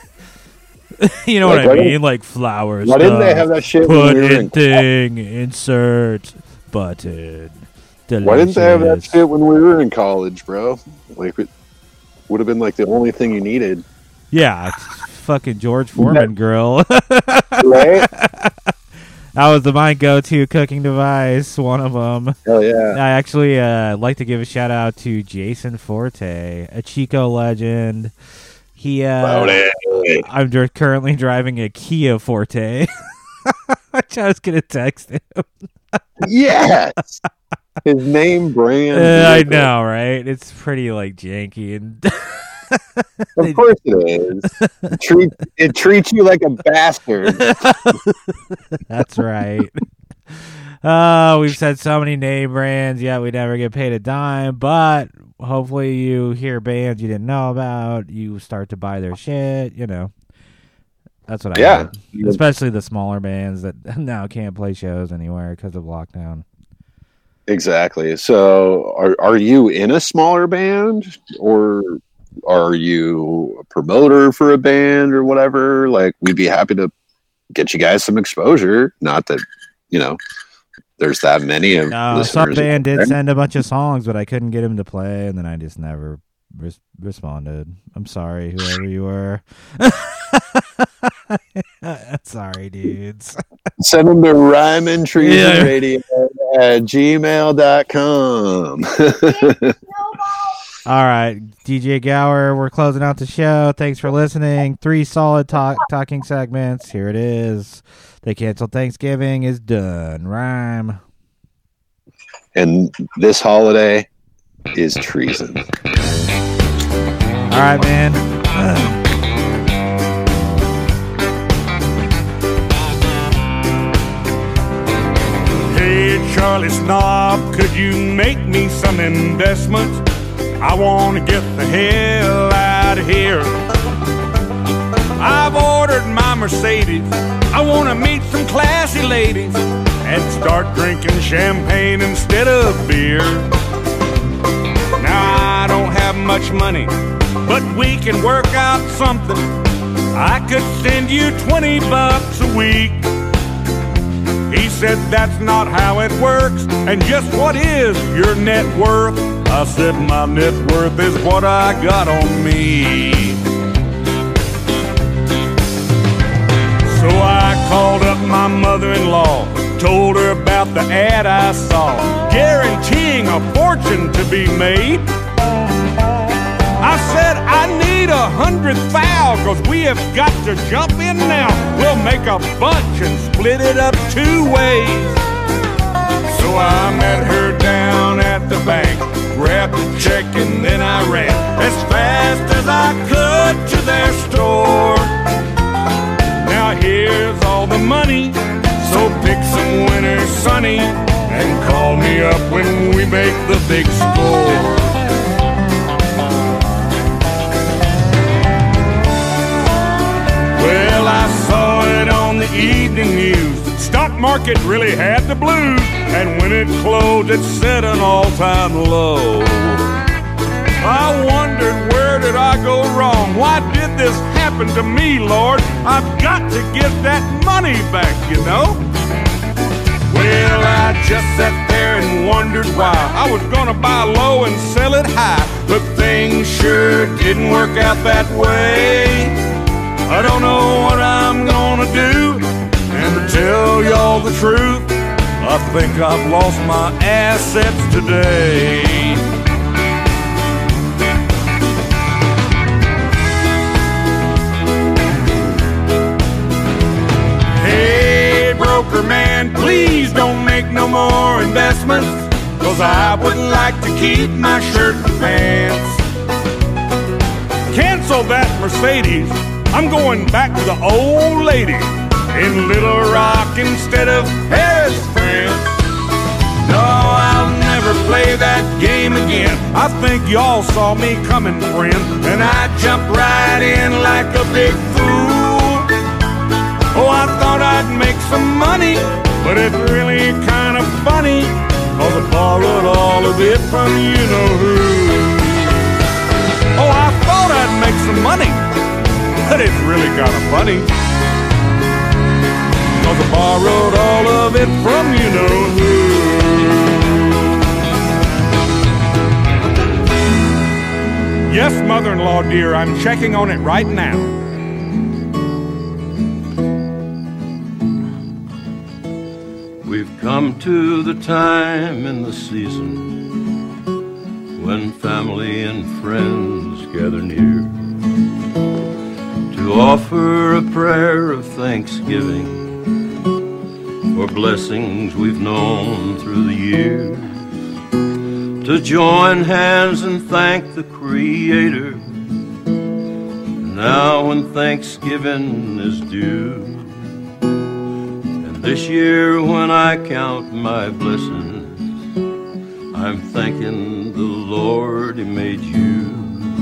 You know Like, what why I don't- mean? Like flowers. why didn't they have that shit when Put we were in in- thing, insert, button. Why didn't they have that delicious. shit when we were in college, bro? Like, it would have been like the only thing you needed. Yeah, it's fucking George Foreman grill. Right? That was the my go-to cooking device. One of them. Hell yeah! I actually uh, like to give a shout out to Jason Forte, a Chico legend. He, uh, Forte. I'm dr- currently driving a Kia Forte, which I was gonna text him. Yes, his name brand. Uh, I know, right? It's pretty like janky and. Of course it is. It, treat, it treats you like a bastard. That's right. Uh, we've said so many name brands, yet we never get paid a dime. But hopefully, you hear bands you didn't know about, you start to buy their shit. You know, that's what I Yeah. did. Especially the smaller bands that now can't play shows anywhere because of lockdown. Exactly. So, are are you in a smaller band, or are you a promoter for a band or whatever? Like, we'd be happy to get you guys some exposure. Not that, you know, there's that many of No, listeners. some band did there. send a bunch of songs, but I couldn't get him to play, and then I just never res- responded. I'm sorry, whoever you were. Sorry, dudes. Send them to Ryman Treason Yeah. Radio at gmail dot com. All right, D J Gower, we're closing out the show. Thanks for listening. Three solid talk talking segments. Here it is. They canceled Thanksgiving is done. Rhyme. And this holiday is treason. All right, man. Hey, Charlie Snob, could you make me some investments? I want to get the hell out of here. I've ordered my Mercedes. I want to meet some classy ladies and start drinking champagne instead of beer. Now, I don't have much money, but we can work out something. I could send you twenty bucks a week. He said that's not how it works. And just what is your net worth? I said my net worth is what I got on me. So I called up my mother-in-law, Told her about the ad I saw, guaranteeing a fortune to be made. I said I need a hundred thou, cause we have got to jump in now. We'll make a bunch and split it up two ways. So I met her down at the bank, grabbed the check and then I ran as fast as I could to their store. Now here's all the money, so pick some winners, Sonny, and call me up when we make the big score. Well, I saw it on the evening news. Stock market really had the blues, and when it closed, it set an all-time low. I wondered, where did I go wrong? Why did this happen to me, Lord? I've got to get that money back, you know. Well, I just sat there and wondered why. I was gonna buy low and sell it high, but things sure didn't work out that way. I don't know what I'm gonna do, and to tell y'all the truth, I think I've lost my assets today. Hey, broker man, please don't make no more investments, cause I would like to keep my shirt and pants. Cancel that Mercedes, I'm going back to the old lady in Little Rock instead of Paris, France. No, I'll never play that game again. I think y'all saw me coming, friend, and I jumped right in like a big fool. Oh, I thought I'd make some money, but it's really kind of funny, cause I borrowed all of it from you-know-who. Oh, I thought I'd make some money, but it's really kind of funny, cause I borrowed all of it from you-know-who. Yes, mother-in-law dear, I'm checking on it right now. We've come to the time in the season when family and friends gather near to offer a prayer of thanksgiving for blessings we've known through the years, to join hands and thank the Creator now when Thanksgiving is due. And this year when I count my blessings, I'm thanking the Lord He made you.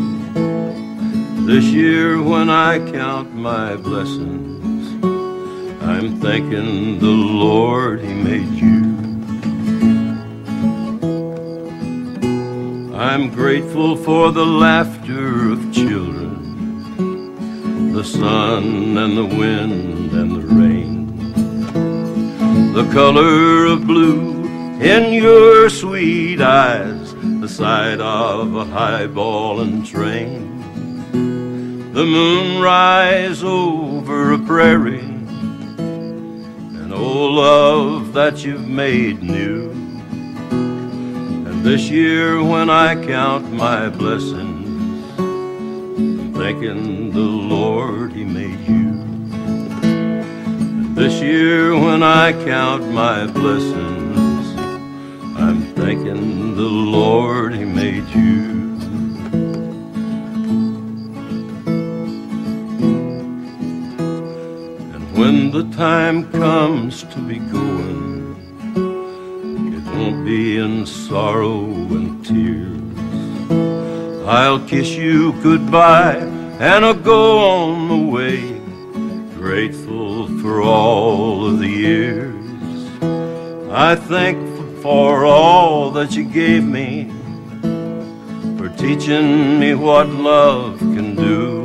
This year when I count my blessings, I'm thanking the Lord He made you. I'm grateful for the laughter of children, the sun and the wind and the rain, the color of blue in your sweet eyes, the sight of a highballing train, the moon rise over a prairie, and oh love that you've made new. And this year when I count my blessings, I'm thanking the Lord He made you. And this year when I count my blessings, I'm thanking the Lord He made you. When the time comes to be going, it won't be in sorrow and tears. I'll kiss you goodbye and I'll go on the way, grateful for all of the years. I thank for all that you gave me, for teaching me what love can do.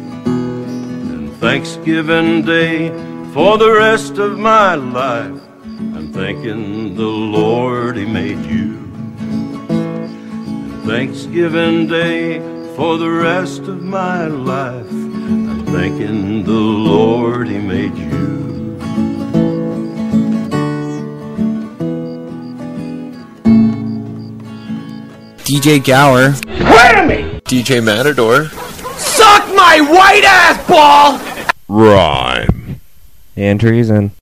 Thanksgiving Day for the rest of my life, I'm thanking the Lord He made you. And Thanksgiving Day for the rest of my life, I'm thanking the Lord He made you. D J Gower. Wait a minute! D J Matador. Suck my white ass ball! Rhyme. And treason.